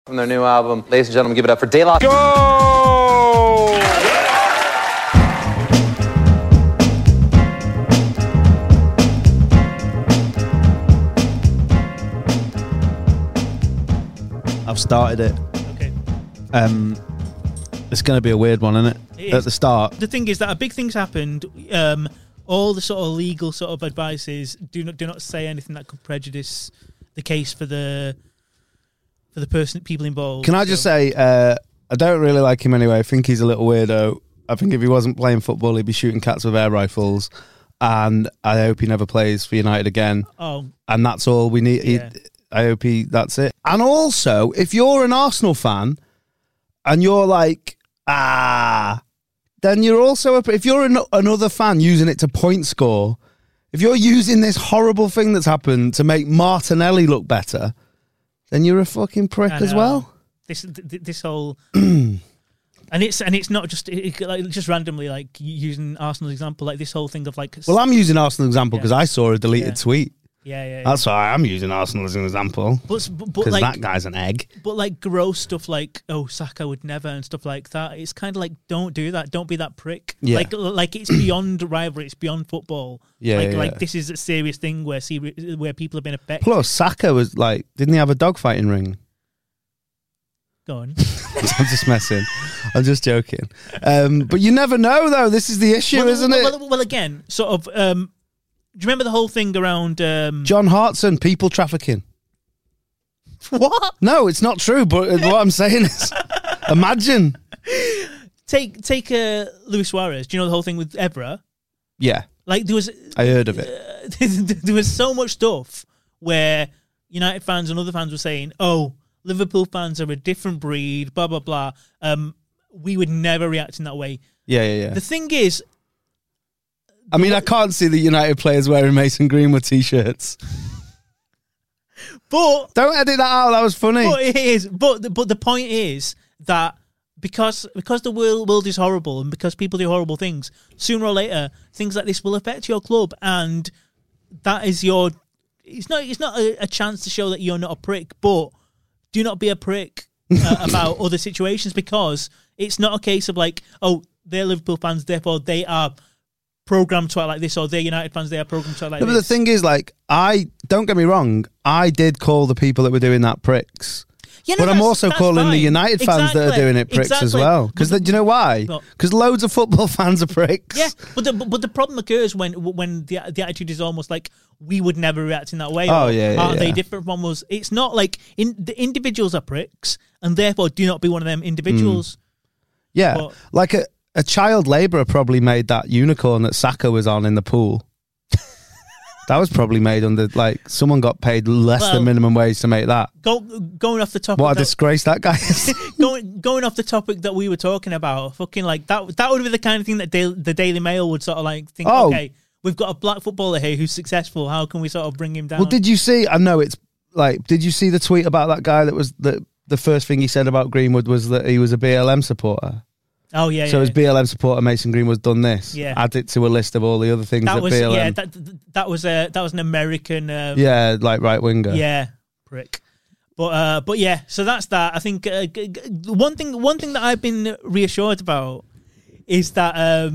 From their new album. Ladies and gentlemen, give it up for De La... Go! I've started it. Okay. It's going to be a weird one, isn't it? At the start. The thing is that a big thing's happened. All the sort of legal sort of advice is do not say anything that could prejudice the case for the people involved. Can I just say, I don't really like him anyway. I think he's a little weirdo. I think if he wasn't playing football, he'd be shooting cats with air rifles. And I hope he never plays for United again. Oh. And that's all we need. Yeah. I hope that's it. And also, if you're an Arsenal fan and you're like, then you're also, if you're another fan using it to point score, if you're using this horrible thing that's happened to make Martinelli look better, then you're a fucking prick as well. This whole, and it's not just like just randomly like using Arsenal's example, like this whole thing of like. Well, I'm using Arsenal example because I saw a deleted tweet. Yeah. That's why I'm using Arsenal as an example. But because like, that guy's an egg. But like gross stuff like, oh, Saka would never and stuff like that. It's kind of like, don't do that. Don't be that prick. Yeah. Like it's beyond rivalry. It's beyond football. Yeah, Like this is a serious thing where people have been affected. Plus, Saka was like, didn't he have a dogfighting ring? Go on. I'm just messing. I'm just joking. But you never know, though. This is the issue, isn't it? Well, again, sort of. Do you remember the whole thing around John Hartson, people trafficking? What? No, it's not true. But what I'm saying is, imagine. Take Luis Suarez. Do you know the whole thing with Evra? Yeah, like there was. I heard of it. There was so much stuff where United fans and other fans were saying, "Oh, Liverpool fans are a different breed." Blah blah blah. We would never react in that way. Yeah. The thing is. I mean, I can't see the United players wearing Mason Greenwood t-shirts. But don't edit that out. That was funny. But it is. But the point is that because the world is horrible and because people do horrible things, sooner or later things like this will affect your club, and that is your. It's not a chance to show that you're not a prick, but do not be a prick about other situations, because it's not a case of like, oh, they're Liverpool fans, therefore they are programmed to act like this, or they're United fans, they are programmed to act like this. But the thing is, like, don't get me wrong, I did call the people that were doing that pricks. Yeah, no, but I'm also calling fine. the United fans that are doing it pricks as well. Because do you know why? Because loads of football fans are pricks. Yeah, but the problem occurs when the attitude is almost like, we would never react in that way. Oh, or yeah. Are they different from us? It's not like the individuals are pricks, and therefore do not be one of them individuals. Yeah, but, like a child labourer probably made that unicorn that Saka was on in the pool. That was probably made under, like, someone got paid less than minimum wage to make that. Going off the topic. What a disgrace that guy is. going off the topic that we were talking about, fucking like that would be the kind of thing that the Daily Mail would sort of like think, okay, we've got a black footballer here who's successful, how can we sort of bring him down? Well, did you see, I know it's like, did you see the tweet about that guy that was, the first thing he said about Greenwood was that he was a BLM supporter? Oh, yeah. So as BLM supporter, Mason Greenwood's done this. Yeah. Add it to a list of all the other things that BLM... Yeah, that was an American... like right-winger. Yeah, prick. But yeah, so that's that. I think one thing that I've been reassured about is that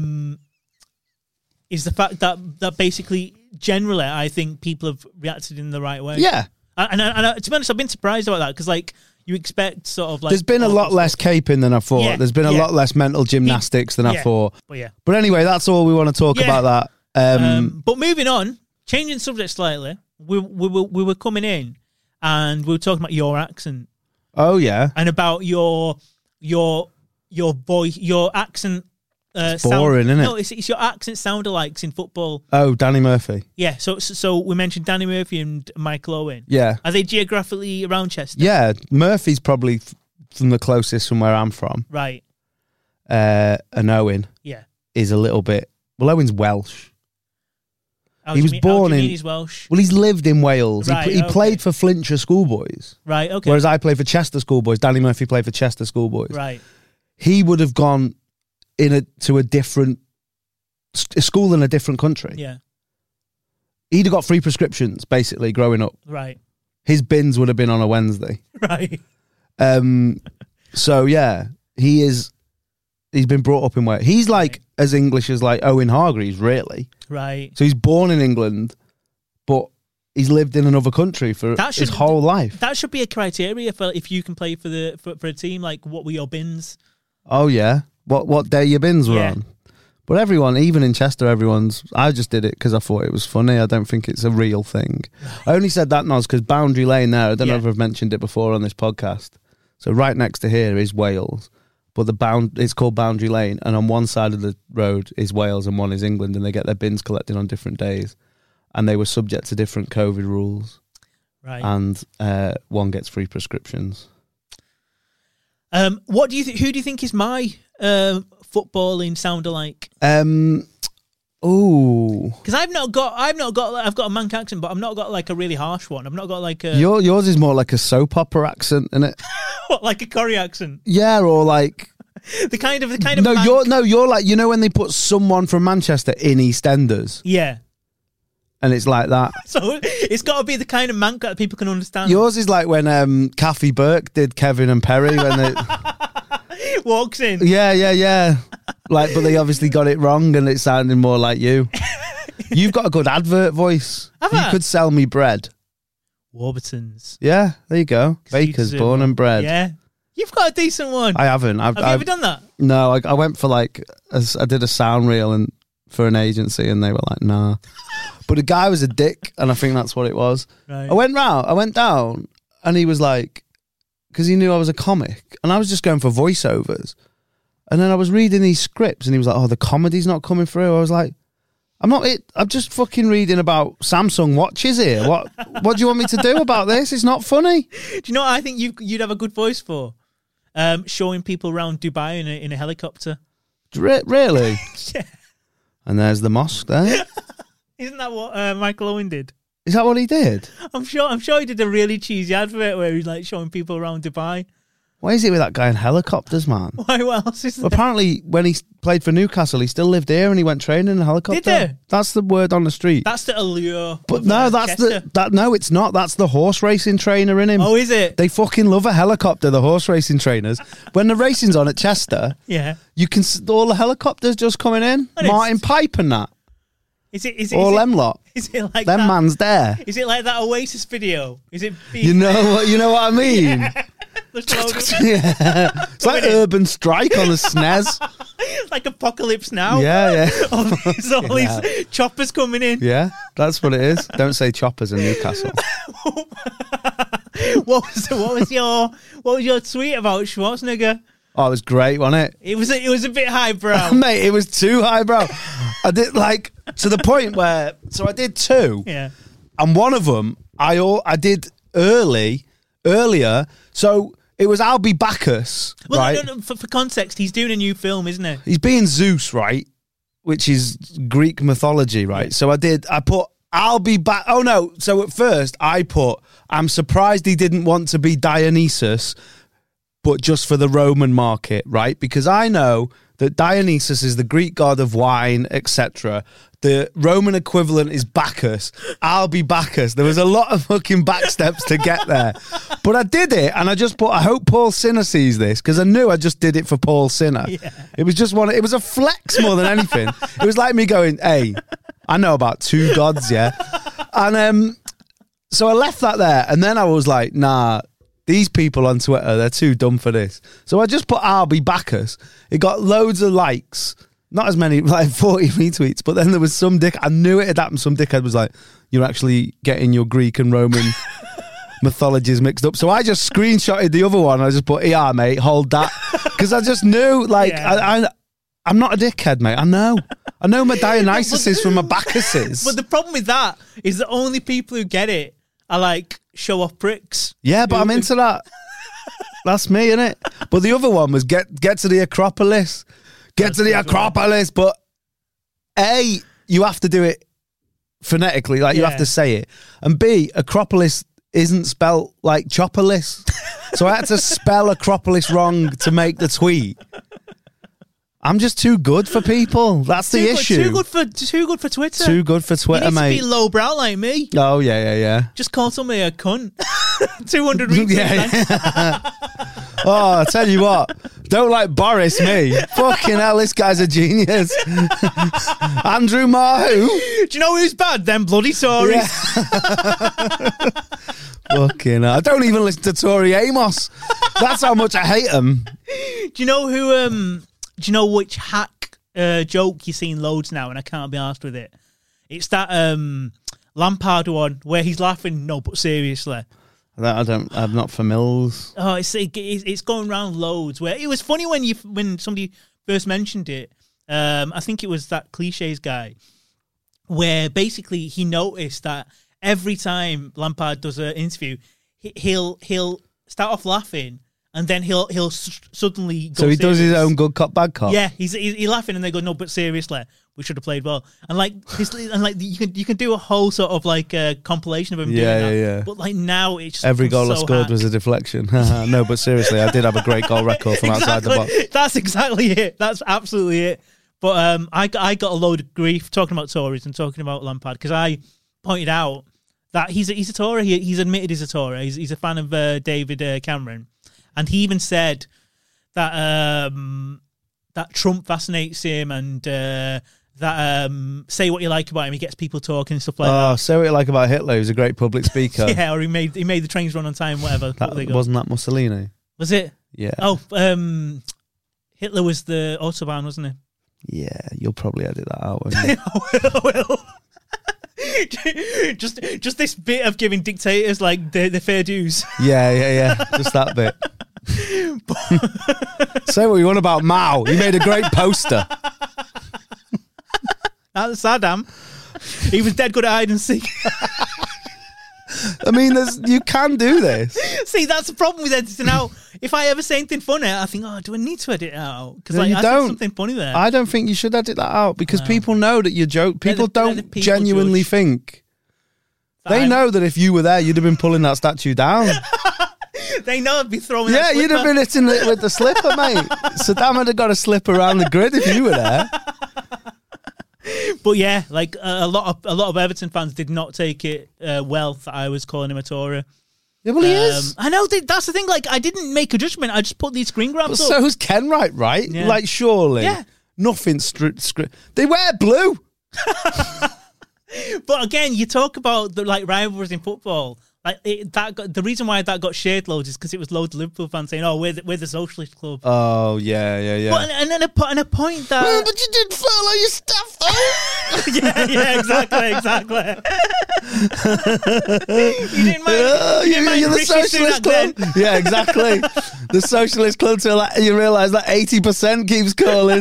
is the fact that basically, generally, I think people have reacted in the right way. Yeah. And to be honest, I've been surprised about that, because, like, you expect sort of like... There's been a lot less caping than I thought. Yeah, There's been a lot less mental gymnastics than I thought. But anyway, that's all we want to talk about that. But moving on, changing subject slightly, we were coming in and we were talking about your accent. Oh, yeah. And about your voice, your accent... it's boring, isn't it? No, it's your accent sound-alikes in football. Oh, Danny Murphy. Yeah, so we mentioned Danny Murphy and Michael Owen. Yeah. Are they geographically around Chester? Yeah, Murphy's probably from the closest from where I'm from. Right. And Owen is a little bit... Well, Owen's Welsh. He was born in... He's Welsh? Well, he's lived in Wales. Right, he played for Flintshire Schoolboys. Right, okay. Whereas I played for Chester Schoolboys. Danny Murphy played for Chester Schoolboys. Right. He would have gone to a different school in a different country. Yeah. He'd have got free prescriptions, basically, growing up. Right. His bins would have been on a Wednesday. Right. So yeah, he's been brought up in Wales. He's like as English as like Owen Hargreaves, really. Right. So he's born in England, but he's lived in another country for his whole life. That should be a criteria for if you can play for a team. Like, what were your bins? Oh yeah, what day your bins were on. But everyone, even in Chester, I just did it because I thought it was funny. I don't think it's a real thing. I only said that, Noz, because Boundary Lane there, I don't know if I've mentioned it before on this podcast. So right next to here is Wales, but it's called Boundary Lane, and on one side of the road is Wales and one is England, and they get their bins collected on different days. And they were subject to different COVID rules. Right. And one gets free prescriptions. What do you think? Who do you think is my footballing sounder like? Ooh, because I've got a Manc accent, but I've not got like a really harsh one. I've not got like a yours is more like a soap opera accent, isn't it? What, like a Corrie accent? Yeah, or like the kind of. No, you're like, you know when they put someone from Manchester in EastEnders. Yeah. And it's like that. So it's got to be the kind of Manc that people can understand. Yours is like when Kathy Burke did Kevin and Perry when they walks in. Yeah. Like, but they obviously got it wrong, and it sounded more like you. You've got a good advert voice. You could sell me bread. Warburtons. Yeah, there you go. Bakers, born and bred. Yeah, you've got a decent one. I haven't. Have you ever done that? No, I went for I did a sound reel and for an agency, and they were like, nah. But the guy was a dick, and I think that's what it was. Right. I went down, and he was like, because he knew I was a comic, and I was just going for voiceovers. And then I was reading these scripts, and he was like, oh, the comedy's not coming through. I was like, I'm just fucking reading about Samsung watches here. What do you want me to do about this? It's not funny. Do you know what I think you'd have a good voice for? Showing people around Dubai in a helicopter. Really? Yeah. And there's the mosque there. Isn't that what Michael Owen did? Is that what he did? I'm sure he did a really cheesy advert where he's like showing people around Dubai. Why is it with that guy in helicopters, man? Why? What else is there? Well, apparently, when he played for Newcastle, he still lived here and he went training in a helicopter. Did he? That's the word on the street. That's the allure. But no, no, it's not. That's the horse racing trainer in him. Oh, is it? They fucking love a helicopter, the horse racing trainers. When the racing's on at Chester, yeah, you can all the helicopters just coming in. And Martin Pipe and that. Is it all them lot? Is it like them that? Man's there? Is it like that Oasis video? Is it? You know what I mean? Yeah. Yeah. It's like Urban Strike on the SNES. Like Apocalypse Now. Yeah. all these choppers coming in. Yeah, that's what it is. Don't say choppers in Newcastle. What was your tweet about Schwarzenegger? Oh, it was great, wasn't it? It was a bit highbrow. Mate, it was too highbrow. I did to the point where, so I did two. Yeah. And one of them I did earlier. So it was Albie Bacchus, well, right? No, for context, he's doing a new film, isn't he? He's being Zeus, right? Which is Greek mythology, right? Yeah. So I put Albie back. Oh no. So at first I put, I'm surprised he didn't want to be Dionysus, but just for the Roman market, right? Because I know that Dionysus is the Greek god of wine, etc. The Roman equivalent is Bacchus. I'll be Bacchus. There was a lot of fucking backsteps to get there. But I did it, and I just put, I hope Paul Sinner sees this, because I knew I just did it for Paul Sinner. Yeah. It was just it was a flex more than anything. It was like me going, hey, I know about two gods, yeah? And so I left that there, and then I was like, nah, these people on Twitter, they're too dumb for this. So I just put I'll be Bacchus. It got loads of likes. Not as many, like 40 retweets. But then there was some dick. I knew it had happened. Some dickhead was like, you're actually getting your Greek and Roman mythologies mixed up. So I just screenshotted the other one. I just put, yeah, mate, hold that. Because I just knew, like, yeah. I'm not a dickhead, mate. I know my Dionysus is from my Bacchuses. But the problem with that is the only people who get it are like show off pricks. Yeah, but I'm into that. That's me, innit? But the other one was get to the Acropolis. Get to the Acropolis. But A, you have to do it phonetically, like you have to say it. And B, Acropolis isn't spelt like Chopperless. So I had to spell Acropolis wrong to make the tweet. I'm just too good for people. That's the issue. Too good for Twitter. Too good for Twitter, you need mate. To be lowbrow like me. Oh yeah. Just call somebody a cunt. 200 retweets. Yeah. Oh, I tell you what, don't like Boris, me. Fucking hell, this guy's a genius. Andrew Marr, who? Do you know who's bad? Them bloody Tories. Yeah. Fucking hell. I don't even listen to Tori Amos. That's how much I hate him. Do you know who? Do you know which hack joke you're seeing loads now, and I can't be arsed with it? It's that Lampard one where he's laughing, no, but seriously. I'm not familiar. Oh, it's going around loads. Where it was funny when somebody first mentioned it. I think it was that cliches guy, where basically he noticed that every time Lampard does an interview, he'll start off laughing, and then he'll suddenly go So he does his serious. own good cop, bad cop. Yeah, he's laughing, and they go, no, but seriously, we should have played well. And like you can do a whole sort of like compilation of him doing that. Yeah. But like now it's just Every goal I so scored hack. was a deflection. No, but seriously, I did have a great goal record from outside the box. That's exactly it. That's absolutely it. But I got a load of grief talking about Tories and talking about Lampard because I pointed out that he's a Tory. He's admitted he's a Tory. He's a fan of David Cameron, and he even said that that Trump fascinates him and that say what you like about him. He gets people talking and stuff like that. Oh, say what you like about Hitler. He was a great public speaker. Yeah, or he made the trains run on time. Whatever. Wasn't that Mussolini? Was it? Yeah. Oh, Hitler was the Autobahn, wasn't he? Yeah, you'll probably edit that out, won't you? I will. just this bit of giving dictators like the fair dues. Yeah. Just that bit. Say what you want about Mao. He made a great poster. That's Saddam. He was dead good at hide and seek. I mean, you can do this. See, that's the problem with editing out. If I ever say anything funny, I think, oh, do I need to edit it out? Because No, you I don't. said something funny there. I don't think you should edit that out because people know that you're joking. People Let the don't people genuinely judge. think. They know that if you were there, you'd have been pulling that statue down. They know I'd be throwing Yeah, that you'd have slipper. been hitting it with the slipper, mate. Saddam would have got a slip around the grid if you were there. But yeah, like a lot of Everton fans did not take it well that I was calling him a Tory. Yeah, well, he is. I know that's the thing. Like, I didn't make a judgment. I just put these screen But grabs up. so's Ken Wright, right? Yeah. Like, surely. Yeah. Nothing They wear blue. But again, you talk about the like rivalries in football. Like the reason why that got shared loads is because it was loads of Liverpool fans saying, "Oh, we're the socialist club." Oh, yeah. But and then a point that Well, but you did follow your stuff, though. yeah, exactly. You didn't mind. You're the socialist club. Yeah, exactly. The socialist club till you realise that 80% keeps calling.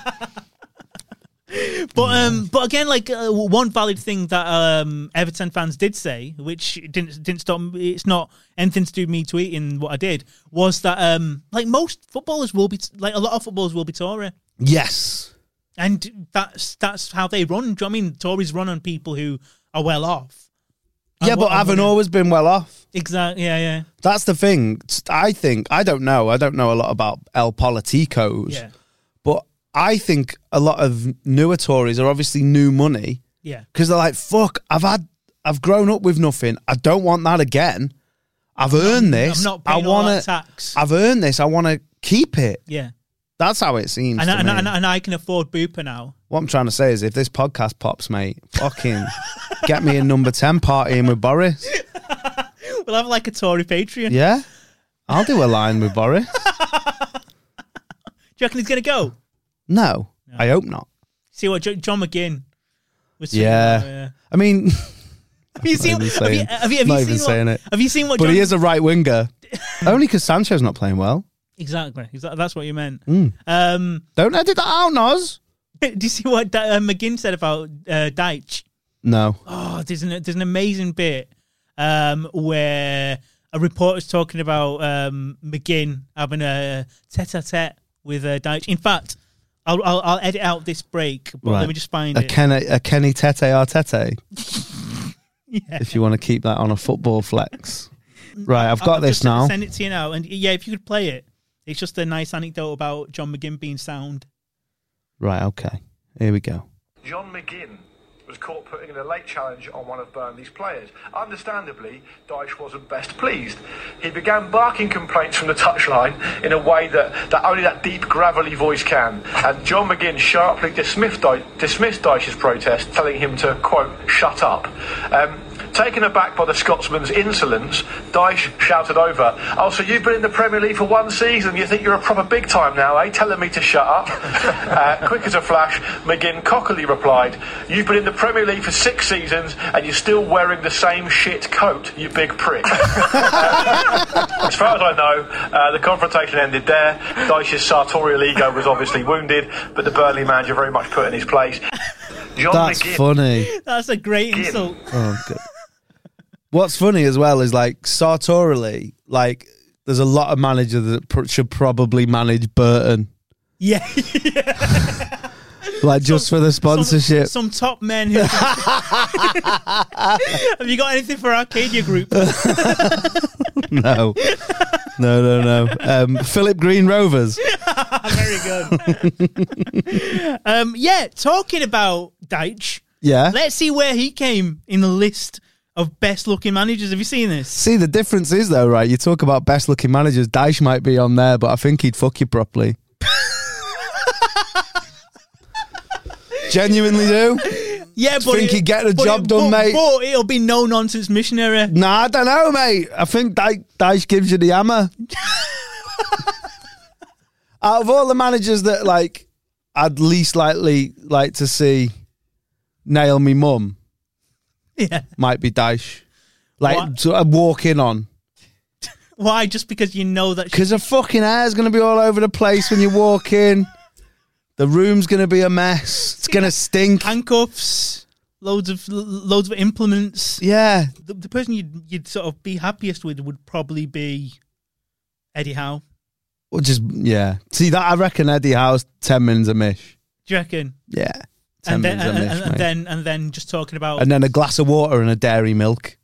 But again, like one valid thing that Everton fans did say, which didn't stop. It's not anything to do with me tweeting what I did. Was that like most footballers will be like a lot of footballers will be Tory, Yes. and that's how they run. Do you know what I mean? Tories run on people who are well off. Yeah, but haven't always been well off. Exactly. Yeah. That's the thing. I think, I don't know a lot about El Politicos, Yeah. but I think a lot of newer Tories are obviously new money Yeah. because they're like, fuck, I've grown up with nothing. I don't want that again. I've earned this. I'm not paying all that tax. I've earned this. I want to keep it. Yeah. That's how it seems And to me. and I can afford Booper now. What I'm trying to say is if this podcast pops, mate, fucking get me a number 10 partying with Boris. We'll have like a Tory Patreon. Yeah? I'll do a line with Boris. Do you reckon he's going to go? No, I hope not. See what John McGinn was saying. Yeah. I mean, Have you seen? even saying- Have you not seen even what, saying it. Have you seen what? but John, he is a right winger. Only because Sancho's not playing well. exactly. That's what you meant. Don't edit that out, Noz. Do you see what McGinn said about Deitch? No. Oh, there's an amazing bit where a reporter's talking about McGinn having a tete-a-tete with Deitch. In fact, I'll edit out this break, but let me just find it. A Kenny Tete Artete, Yeah. if you want to keep that on a football flex. Right, I've got this just now. Send it to you now, and yeah, if you could play it. It's just a nice anecdote about John McGinn being sound. Right, okay. Here we go. John McGinn was caught putting in a late challenge on one of Burnley's players. Understandably, Dyche wasn't best pleased. He began barking complaints from the touchline in a way that only that deep, gravelly voice can. And John McGinn sharply dismissed Dyche's protest, telling him to, quote, shut up. Taken aback by the Scotsman's insolence, Dyche shouted over, "Oh, so you've been in the Premier League for one season? You think you're a proper big time now, eh? Telling me to shut up?" Quick as a flash, McGinn cockily replied, "You've been in the Premier League for 6 seasons and you're still wearing the same shit coat, you big prick." As far as I know, the confrontation ended there. Dyche's sartorial ego was obviously wounded, but the Burnley manager very much put in his place. John That's McGinn. funny. That's a great insult. Oh, good. What's funny as well is, like, sartorially, like, there's a lot of managers that should probably manage Burton. Yeah. Like, just for the sponsorship. Some top men who... Have you got anything for Arcadia Group? No. Philip Green Rovers. Very good. Yeah, talking about Dyche, Yeah. let's see where he came in the list of best looking managers. Have you seen this? See, the difference is, though, right? You talk about best looking managers. Dyche might be on there, but I think he'd fuck you properly. Genuinely do. Yeah, but think he'd get the job done, mate. But it'll be no nonsense missionary. Nah, I don't know, mate. I think Dyche gives you the hammer. Out of all the managers that, like, I'd least likely like to see nail me mum, Yeah. might be Dyche. Like, What? sort of walk in on. Why? Just because you know that. Because her fucking hair's going to be all over the place when you walk in. The room's going to be a mess. It's going to stink. Handcuffs, loads of implements. Yeah. The person you'd sort of be happiest with would probably be Eddie Howe. Or just, yeah. See, that I reckon Eddie Howe's 10 minutes a mish. Do you reckon? Yeah. 10 And minutes a mish, mate. then just talking about. And then a glass of water and a dairy milk.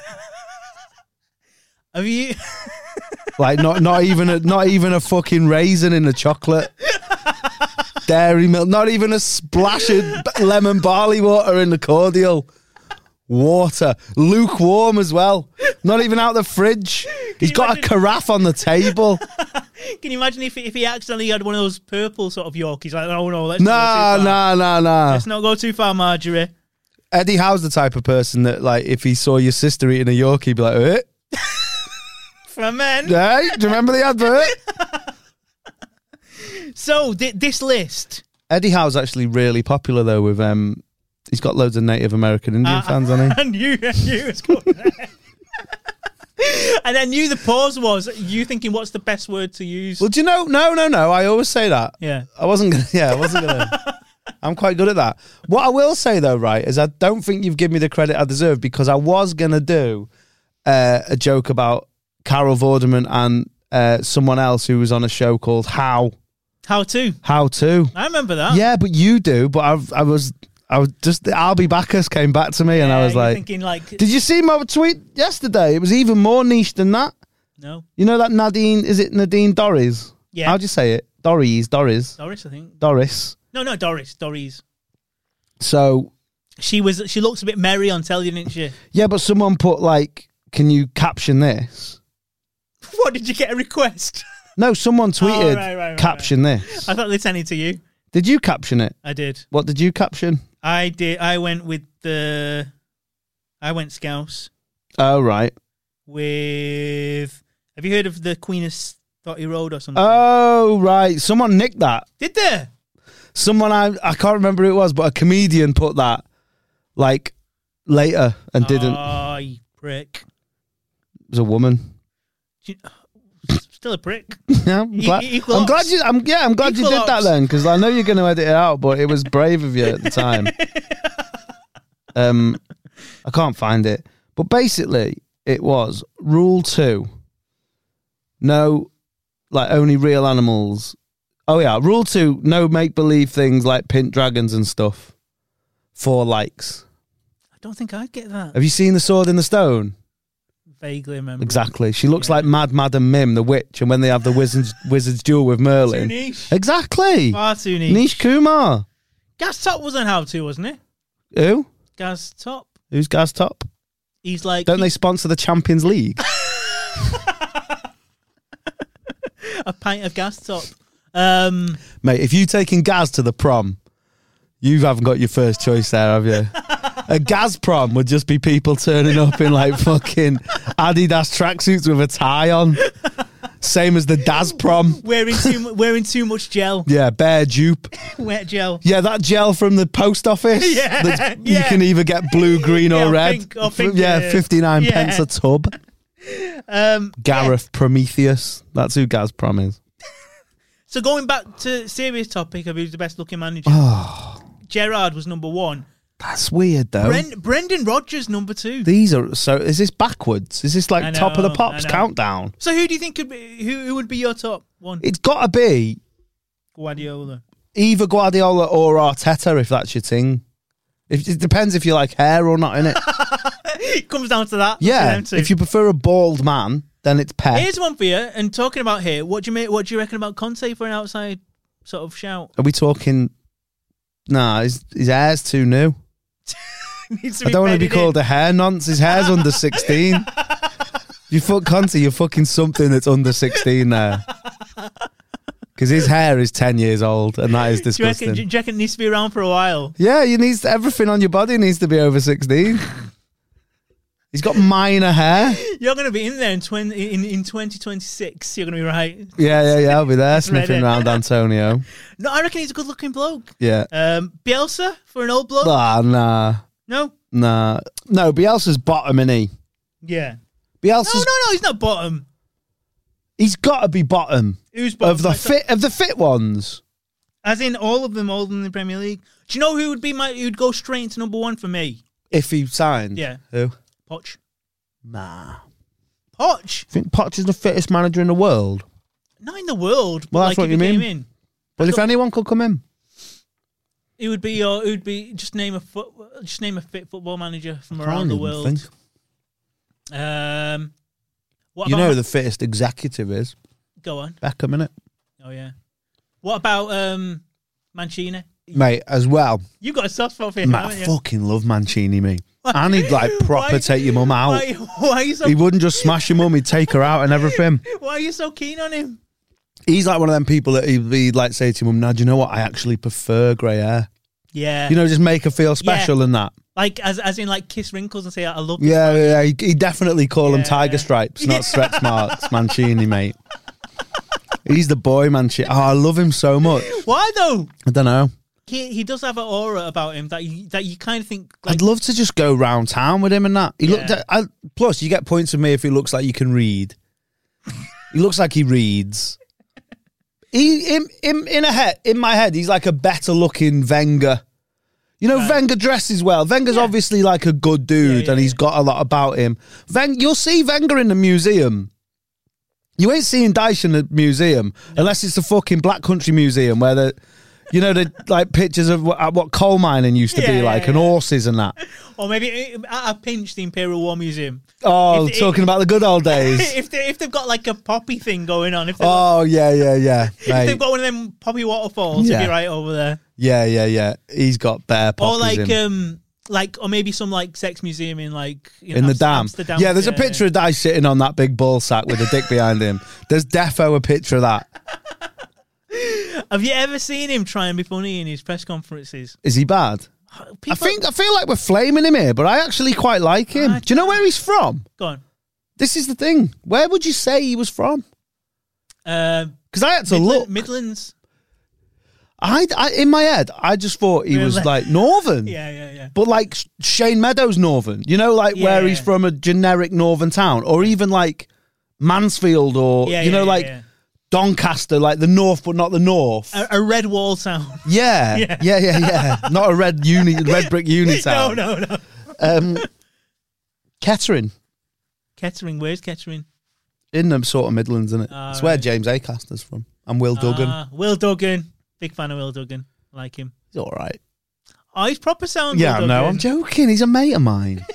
Have you? Like, not even a fucking raisin in the chocolate. Dairy milk. Not even a splash of lemon barley water in the cordial. Water. Lukewarm as well. Not even out the fridge. He's got a carafe on the table. Can you imagine if he accidentally had one of those purple sort of Yorkies? Like, oh no, let's Nah. Let's not go too far, Marjorie. Eddie Howe's the type of person that, like, if he saw your sister eating a Yorkie, he'd be like, eh? From men. Hey, do you remember the advert? So this list. Eddie Howe's actually really popular, though, with he's got loads of Native American Indian fans on him. I knew it was going there. And I knew the pause was you thinking, what's the best word to use? Well, do you know? No. I always say that. Yeah. I wasn't gonna. I'm quite good at that. What I will say, though, right, is I don't think you've given me the credit I deserve, because I was gonna do a joke about Carol Vorderman and someone else who was on a show called How To. I remember that. Yeah, but you do. But I was just, I'll be backers came back to me, and I was you're like, thinking like, did you see my tweet yesterday? It was even more niche than that. no, You know that Nadine, is it Nadine Dorries? Yeah. How'd you say it? Doris. Doris, I think. Doris. No, Doris. So, She looks a bit merry on telly, didn't she? yeah, but someone put, like, can you caption this? What, did you get a request? No, someone tweeted, right. caption this. I thought they sent it to you. Did you caption it? I did. What did you caption? I did. I went Scouse Oh, right. with. Have you heard of the Queen of Stotty Road or something? Oh, right. Someone nicked that. Did they? Someone, I can't remember who it was, but a comedian put that, like, later and didn't. Oh, you prick. It was a woman. Still a prick. Yeah, I'm glad. Equal I'm glad ops. you. I'm glad you Equal did that ops. then, because I know you're going to edit it out, but it was brave of you at the time. I can't find it, but basically it was rule 2. No, like, only real animals. Oh yeah, rule 2. No make believe things like pink dragons and stuff. 4 likes. I don't think I'd get that. Have you seen The Sword in the Stone? Vaguely remember. Exactly. She looks like Mad Madam Mim, the witch, and when they have the wizard's duel with Merlin. Too niche. Exactly. Far too niche. Nish Kumar. Gas Top was on How To, wasn't it? Who? Gaz Top. Who's Gaz Top? He's like... Don't they sponsor the Champions League? A pint of Gaz Top. Mate, if you taking Gaz to the prom, you haven't got your first choice there, have you? A Gaz prom would just be people turning up in like fucking Adidas tracksuits with a tie on. Same as the Daz prom. Wearing too much gel. Yeah, bare dupe. Wet gel. Yeah, that gel from the post office. Yeah, that yeah. You can either get blue, green, or red. Pink, yeah, 59 pence a tub. Gareth Prometheus. That's who Gaz prom is. So going back to serious topic of who's the best looking manager. Gerrard was number 1. That's weird though. Brendan Rodgers number 2. These are so. Is this backwards? Is this like I know, top of the I pops know. countdown? So who do you think could be? Who would be your top 1? It's got to be Guardiola. either Guardiola or Arteta if that's your thing. It depends if you like hair or not, innit? It comes down to that. Yeah. If you prefer a bald man, then it's Pep. Here's one for you. And talking about hair, what do you reckon about Conte for an outside sort of shout? Are we talking? Nah, his hair's too new. I don't want to be called a hair nonce. His hair's under 16. You fuck Conte, you're fucking something that's under 16 there. Because his hair is 10 years old, and that is disgusting. Do you reckon it needs to be around for a while? Yeah, everything on your body needs to be over 16. He's got minor hair. You're going to be in there in 2026. You're going to be right. Yeah, I'll be there Ready. sniffing around Antonio. No, I reckon he's a good-looking bloke. Yeah. Bielsa for an old bloke? Nah. No? No, Bielsa's bottom, isn't he? Yeah. Bielsa's... No, he's not bottom. He's got to be bottom. Who's bottom? Of the fit ones. As in all of them older than the Premier League. Do you know who would be who'd go straight into number 1 for me? If he signed. Yeah. Who? Poch. Nah. Poch? I think Poch is the fittest manager in the world. Not in the world. Well, but that's like what if you he mean. came in. Well, if anyone could come in. It would be just name a fit football manager from around the Can't even world. think. What You about know who the fittest executive is? Go on. Beckham, innit? Oh yeah. What about Mancini? Mate, as well. You got a soft spot for him, Mate, I haven't you? fucking love Mancini, me. And he'd like proper Why- take your mum out. Why are you so? He wouldn't just smash your mum, he'd take her out and everything. Why are you so keen on him? He's like one of them people that he'd like say to your mum, "Now, do you know what? I actually prefer grey hair." Yeah. You know, just make her feel special and that. Like as in like kiss wrinkles and say I love this Yeah, man." yeah. He'd definitely call them Yeah. tiger stripes, not stretch marks. Mancini, mate. He's the boy, Mancini. Oh, I love him so much. Why though? I don't know. He does have an aura about him that you kind of think like I'd love to just go round town with him and that. He looked. Plus, you get points from me if he looks like you can read. He looks like he reads. In my head, he's like a better looking Wenger. You know, Wenger dresses well. Wenger's obviously like a good dude, and he's got a lot about him. You'll see Wenger in the museum. You ain't seeing Dyche in the museum unless it's the fucking Black Country Museum where the like pictures of what coal mining used to be like and horses and that. Or maybe at a pinch, the Imperial War Museum. Oh, talking about the good old days. If they've got like a poppy thing going on, if Yeah. if they've got one of them poppy waterfalls, it'd be right over there. Yeah. He's got bare poppies Or like in. or maybe some like sex museum in like In the dam. Amsterdam. Yeah, there's a picture of Dyche sitting on that big ball sack with a dick behind him. There's defo a picture of that. Have you ever seen him try and be funny in his press conferences? Is he bad? I feel like we're flaming him here, but I actually quite like him. Do you know where he's from? Go on. This is the thing. Where would you say he was from? Because I had to look. Midlands. I in my head, I just thought he was like Northern. Yeah. But like Shane Meadows Northern. You know, like where he's from a generic Northern town. Or even like Mansfield or, Doncaster, like the North, but not the North. A red wall town. Yeah. Not a red brick uni town. No. Kettering. Kettering, where's Kettering? In them sort of Midlands, isn't it? It's where James Acaster's from. And Will Duggan. Will Duggan. Big fan of Will Duggan. I like him. He's all right. Oh, he's proper sound. Yeah, no, I'm joking. He's a mate of mine.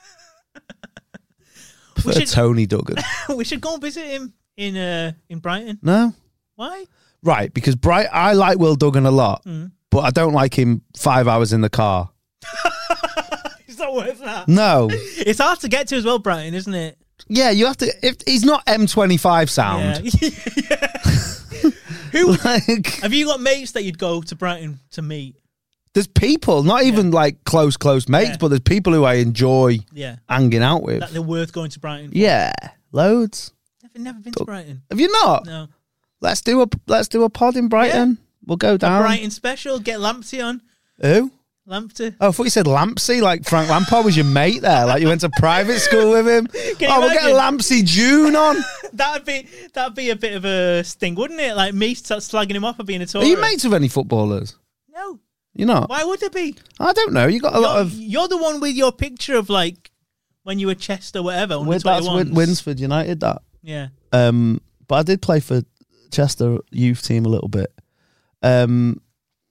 Tony Duggan. We should go and visit him in Brighton. No. Why? Right, because I like Will Duggan a lot, but I don't like him 5 hours in the car. It's not worth that. No. It's hard to get to as well, Brighton, isn't it? Yeah, you have to. If he's not M25 sound. Yeah. Who Like, have you got mates that you'd go to Brighton to meet? there's people, not even like close mates, Yeah. but there's people who I enjoy Yeah, hanging out with. that they're worth going to Brighton. Yeah, loads. Never been to Brighton. Have you not? No. Let's do a pod in Brighton. We'll go down. Brighton special. Get Lamptey on. Who? Lamptey. Oh, I thought you said Lampsey, like Frank Lampard was your mate there. Like you went to private school with him. you We'll get imagine? Lampsey June on. That'd be a bit of a sting, wouldn't it? Like me slagging him off for being a Are Tory. you mates with any footballers? No. You're not? Why would there be? I don't know. You got a lot of. You're the one with your picture of like when you were Chester, whatever. Under That's 21s. Winsford United, that. Yeah. But I did play for Chester youth team a little bit. And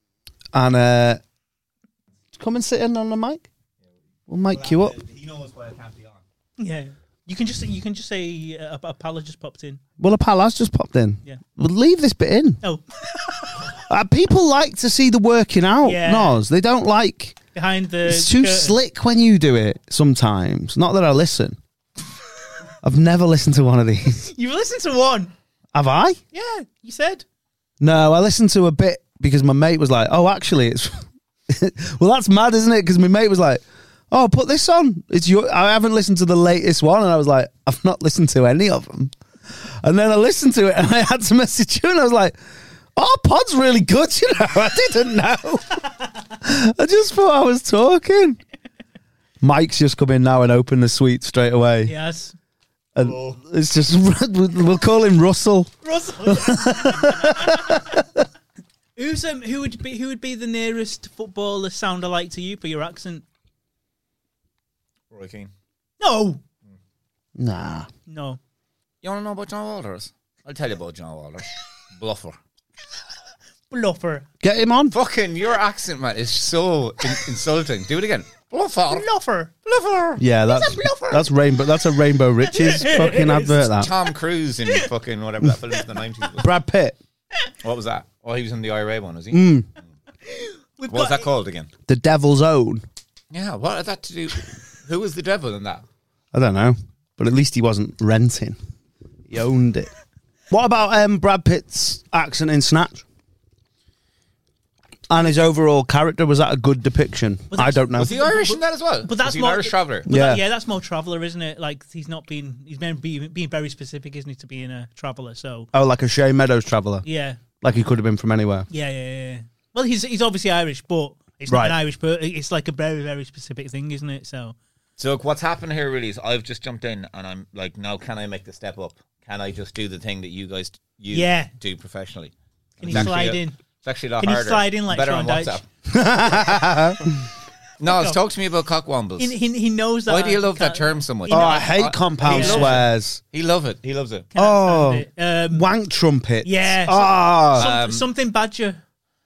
come and sit in on the mic. We'll mic you up. He knows why I can't be on. Yeah. You can just say a pal just popped in. Well, a pal has just popped in. Yeah. We'll leave this bit in. Oh, People like to see the working out, Yeah. Noz. They don't like... behind the. It's too curtain. slick when you do it sometimes. Not that I listen. I've never listened to one of these. You've listened to one. Have I? Yeah, you said. No, I listened to a bit because my mate was like, oh, actually, it's... well, that's mad, isn't it? Because my mate was like, oh, put this on. I haven't listened to the latest one. And I was like, I've not listened to any of them. And then I listened to it and I had to message you and I was like, oh, pod's really good, you know. I didn't know. I just thought I was talking. Mike's just come in now and opened the suite straight away. Yes. And it's just, we'll call him Russell. Russell. Who would be the nearest footballer sound alike to you for your accent? Roy Keane. No. Nah. No. You want to know about John Walters? I'll tell you about John Walters. Bluffer. Bluffer. Get him on. Fucking your accent, man, is so insulting. Do it again. Bluffer. Bluffer. Bluffer. Yeah, that's Rainbow. That's a Rainbow Riches fucking advert. That Tom Cruise in fucking whatever that film in the 90s was. Brad Pitt, What was that? Oh, he was in the IRA one, was he? We've What was that called again? The Devil's Own. Yeah, what had that to do? Who was the devil in that? I don't know, but at least he wasn't renting. He owned it. What about Brad Pitt's accent in Snatch? And his overall character, was that a good depiction? I don't know. Was he Irish in that as well? But that's was he an more Irish traveller? Yeah. That's more traveller, isn't it? Like he's being very specific, isn't he, to being a traveller? So Oh, like a Shea Meadows traveller. yeah, Like he could have been from anywhere. yeah. Well, he's obviously Irish, but it's not Right. an Irish. But it's like a very very specific thing, isn't it? So So what's happened here really is I've just jumped in and I'm like, now can I make the step up? Can I just do the thing that you guys do professionally? can It's you actually slide a- in? It's actually a lot Can you harder. slide in like Better Sean on Dyche? WhatsApp. No, talk to me about cockwombles. He knows that. Why do you love that can't- term so much? Oh, I hate compound he loves it. swears. He loves it. He loves it. can't Oh, stand it. wank trumpets. Yeah. Oh, Something badger.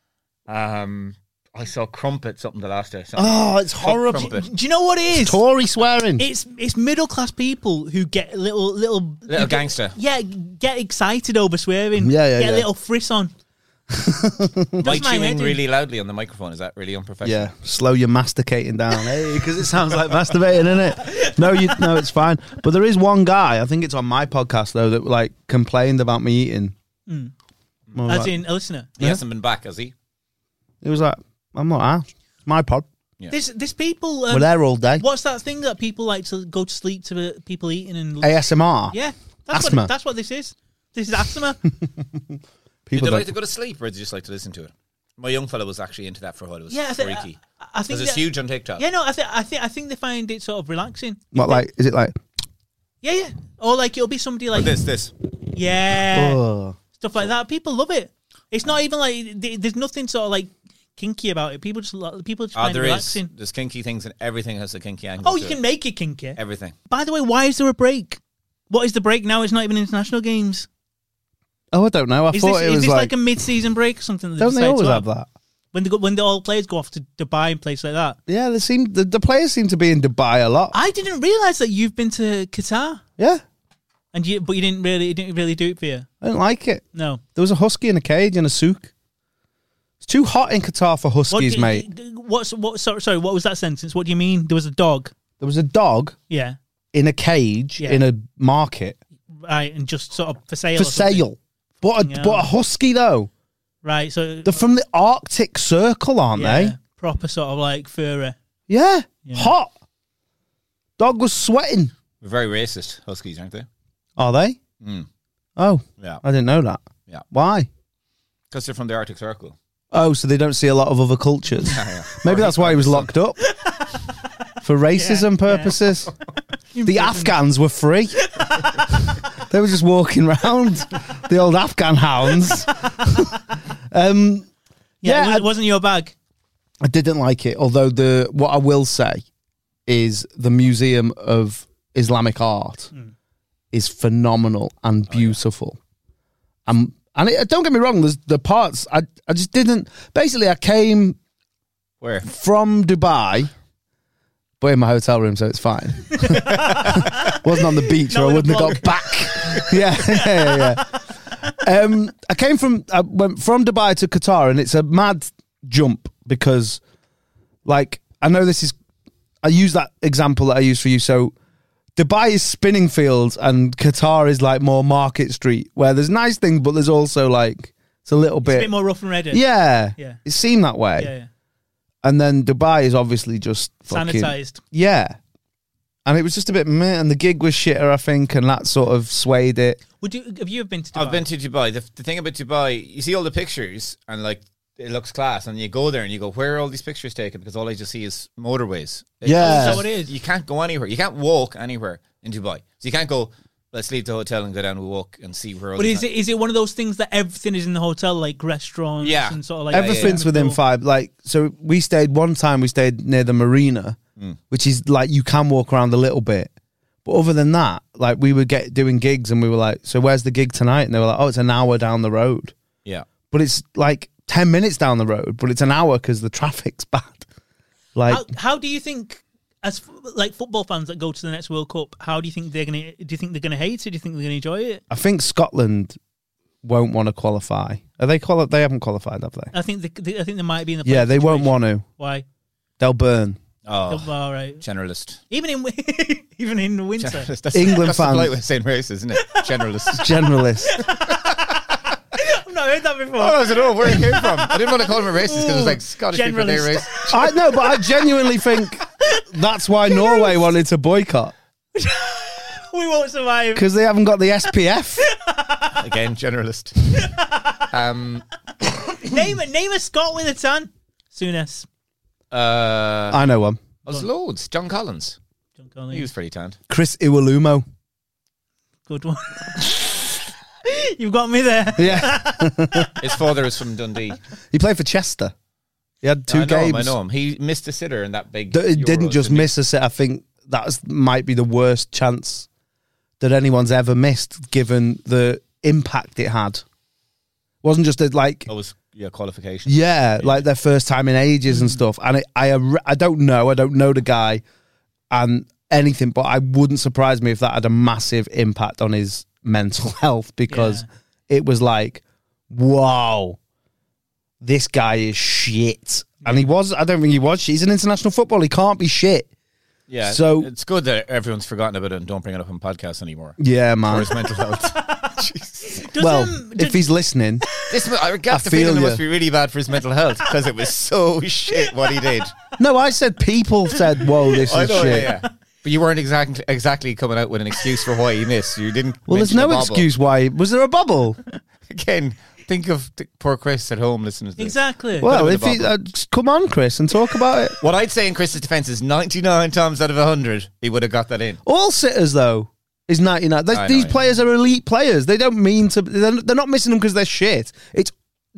I saw crumpet something the last day. oh, it's horrible. Crumpet. Do you know what it is? Tory swearing. It's middle class people who get little Little gangster. Yeah, get excited over swearing. Yeah, Get yeah. a little frisson. Am I my chewing wedding. really loudly on the microphone? Is that really unprofessional? Yeah, slow your masticating down, hey, because it sounds like masturbating, innit? No, it's fine. But there is one guy, I think it's on my podcast though, that like complained about me eating. Well, As like, in a listener. He hasn't been back, has he? it was like, I'm not asked. It's my pod. Yeah. This people. We're there all day. What's that thing that people like to go to sleep to? People eating and ASMR. yeah, that's Asthma. that's what this is. This is asthma. Do People they don't. like to go to sleep or do they just like to listen to it? My young fella was actually into that for a while. It was Yeah, I think- freaky. I think Because it's that- huge on TikTok. Yeah, no, I think they find it sort of relaxing. What, like, is it like, Yeah, or like it'll be somebody Or like this. yeah, oh, stuff like that. People love it. It's not even like there's nothing sort of like kinky about it. People just find it There relaxing. is. There's kinky things and everything has a kinky angle. Oh, to you it. can make it kinky. Everything. By the way, why is there a break? What is the break now? It's not even international games. I don't know. I Is thought this, it was like a mid-season break or something? That don't they decide always to have that? When the all players go off to Dubai and places like that? Yeah, the players seem to be in Dubai a lot. I didn't realise that you've been to Qatar, Yeah, but you didn't really do it for you. I didn't like it. No. There was a husky in a cage in a souk. It's too hot in Qatar for huskies, mate. Sorry, what was that sentence? What do you mean? There was a dog. There was a dog Yeah. in a cage in a market Right, and just sort of for sale. for or something. sale. But a husky though. Right, so They're from the Arctic Circle, aren't they? proper sort of like furry. Yeah. Hot. Dog was sweating. They're very racist, huskies, aren't they? Are they? Mm. Oh, Yeah. I didn't know that. Yeah. Why? Because they're from the Arctic Circle. Oh, so they don't see a lot of other cultures. Yeah. Maybe that's why he was locked up. For racism purposes. The Afghans were free. They were just walking around. The old Afghan hounds. It wasn't your bag. I didn't like it. Although what I will say is the Museum of Islamic Art is phenomenal and beautiful. And don't get me wrong, there's the parts I just didn't. Basically, I came Where? from Dubai, but in my hotel room, so it's fine. Wasn't on the beach, or I wouldn't have got back. yeah. I went from Dubai to Qatar, and it's a mad jump because, like, I know this is. I use that example that I use for you. So, Dubai is spinning fields, and Qatar is like more Market Street, where there's nice things, but there's also like it's a little It's a bit more rough and ready. Yeah. Yeah. It seemed that way. Yeah. And then Dubai is obviously just fucking, Sanitized. Yeah. And it was just a bit meh, and the gig was shitter, I think, and that sort of swayed it. Have you been to Dubai? I've been to Dubai. The thing about Dubai, you see all the pictures and like it looks class, and you go there and you go, where are all these pictures taken? Because all I just see is motorways. Yeah. Is that what it is? You can't go anywhere. You can't walk anywhere in Dubai. So you can't go, let's leave the hotel and go down and walk and see where all But these is it one of those things that everything is in the hotel, like restaurants and sort of like everything's within 5. Like, so we stayed near the marina, which is like you can walk around a little bit. But other than that, like we would doing gigs and we were like, so where's the gig tonight? And they were like, oh, it's an hour down the road. Yeah. But it's like 10 minutes down the road, but it's an hour because the traffic's bad. Like, how do you think, as like football fans that go to the next World Cup, how do you think they're gonna? Do you think they're gonna hate it? Do you think they're gonna enjoy it? I think Scotland won't want to qualify. Are they They haven't qualified, have they? I think they might be in the Yeah, they won't want to. Why? They'll burn. Oh, all right. generalist. Even in the winter. Generalist. That's England that's fans. the polite way of saying race, isn't it? Generalist. Generalist. I've not heard that before. Oh, I don't know where it came from. I didn't want to call him a racist because it was like Scottish people, they're Generalist. racist. I know, but I genuinely think that's why Norway wanted to boycott. We won't survive. Because they haven't got the SPF. Again, generalist. Name a Scot with a tan. Souness. I know one. There's loads. John Collins. John Collins. He was pretty tanned. Chris Iwelumo. Good one. You've got me there. Yeah. His father is from Dundee. He played for Chester. He had 2 games. I know him. He missed a sitter in that big. It didn't Euros, just didn't he? miss a set. I think that might be the worst chance that anyone's ever missed, given the impact it had. Wasn't just like That was qualification. yeah, like their first time in ages and stuff. And I don't know the guy and anything, but I wouldn't surprise me if that had a massive impact on his mental health because it was like, wow, this guy is shit. And he was. I don't think he was. He's an international footballer. He can't be shit. Yeah, So it's good that everyone's forgotten about it and don't bring it up on podcasts anymore. yeah, For man. his mental health. Well, if he's listening, I get the feel feeling it ya. must be really bad for his mental health because it was so shit what he did. no, I said people said, "Whoa, this I is know, shit." yeah. But you weren't exactly coming out with an excuse for why he missed. You didn't. Well, there's mention no the bobble. excuse why. Was there a bubble? Again, think of poor Chris at home listening to this. Exactly. Well, bit if of a he bubble. just come on, Chris, and talk about it. What I'd say in Chris's defence is 99 times out of 100 he would have got that in. All sitters though is 99. I know, These yeah. players are elite players. They don't mean to. They're not missing them because they're shit. It's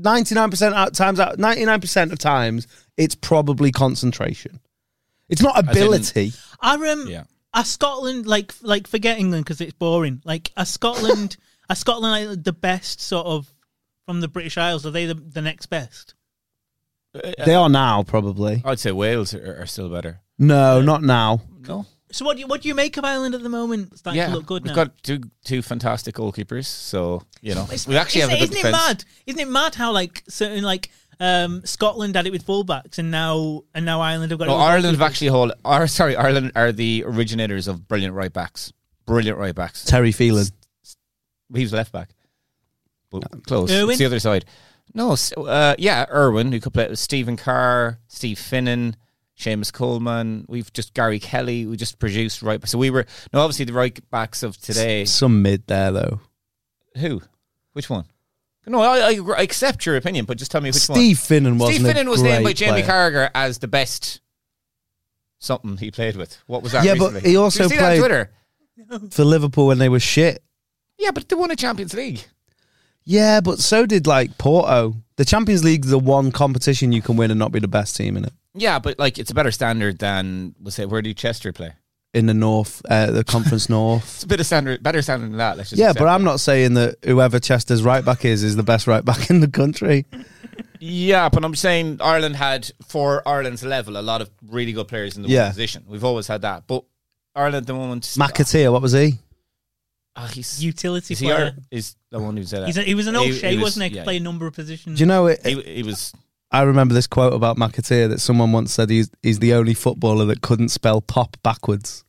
99% of times it's probably concentration. It's not ability. Yeah. Are Scotland like forget England because it's boring. Like are Scotland like the best sort of from the British Isles? Are they the next best? They are now probably. I'd say Wales are still better. No, not now. No. So what do you make of Ireland at the moment? It's starting to look good we've now. got two fantastic goalkeepers, so we actually have a good Isn't it defence. mad? Isn't it mad how like certain like Scotland had it with fullbacks, and now Ireland have got. No, it with Ireland have goalkeepers. actually Ireland are the originators of brilliant right backs. Brilliant right backs. Terry Phelan. He was left back. But close. Irwin? It's the other side. No, Irwin, who could play with Stephen Carr, Steve Finnan, Seamus Coleman. We've just Gary Kelly. We just produced right back. So we were obviously the right backs of today. Some mid there though. Who? Which one? No, I accept your opinion, but just tell me which one. Steve Finnan wasn't. Steve Finnan was named by great Jamie player. Carragher as the best something he played with. What was that? Yeah, recently? but he also Did you see that on played Twitter. for Liverpool when they were shit. Yeah, but they won a Champions League. Yeah, but so did like Porto. The Champions League is the one competition you can win and not be the best team in it. Yeah, but like it's a better standard than where did Chester play? In the North, the Conference North. It's a bit of better standard than that. Let's just Yeah, accept but I'm it. not saying that whoever Chester's right back is the best right back in the country. Yeah, but I'm saying Ireland had, for Ireland's level, a lot of really good players in the one position. We've always had that, but Ireland at the moment. McAteer, what was he? He's Utility is he player. is the one who said that. He was an O'Shea, He was- wasn't he? yeah. Play a number of positions. Do you know it? He was. I remember this quote about McAteer that someone once said he's the only footballer that couldn't spell pop backwards.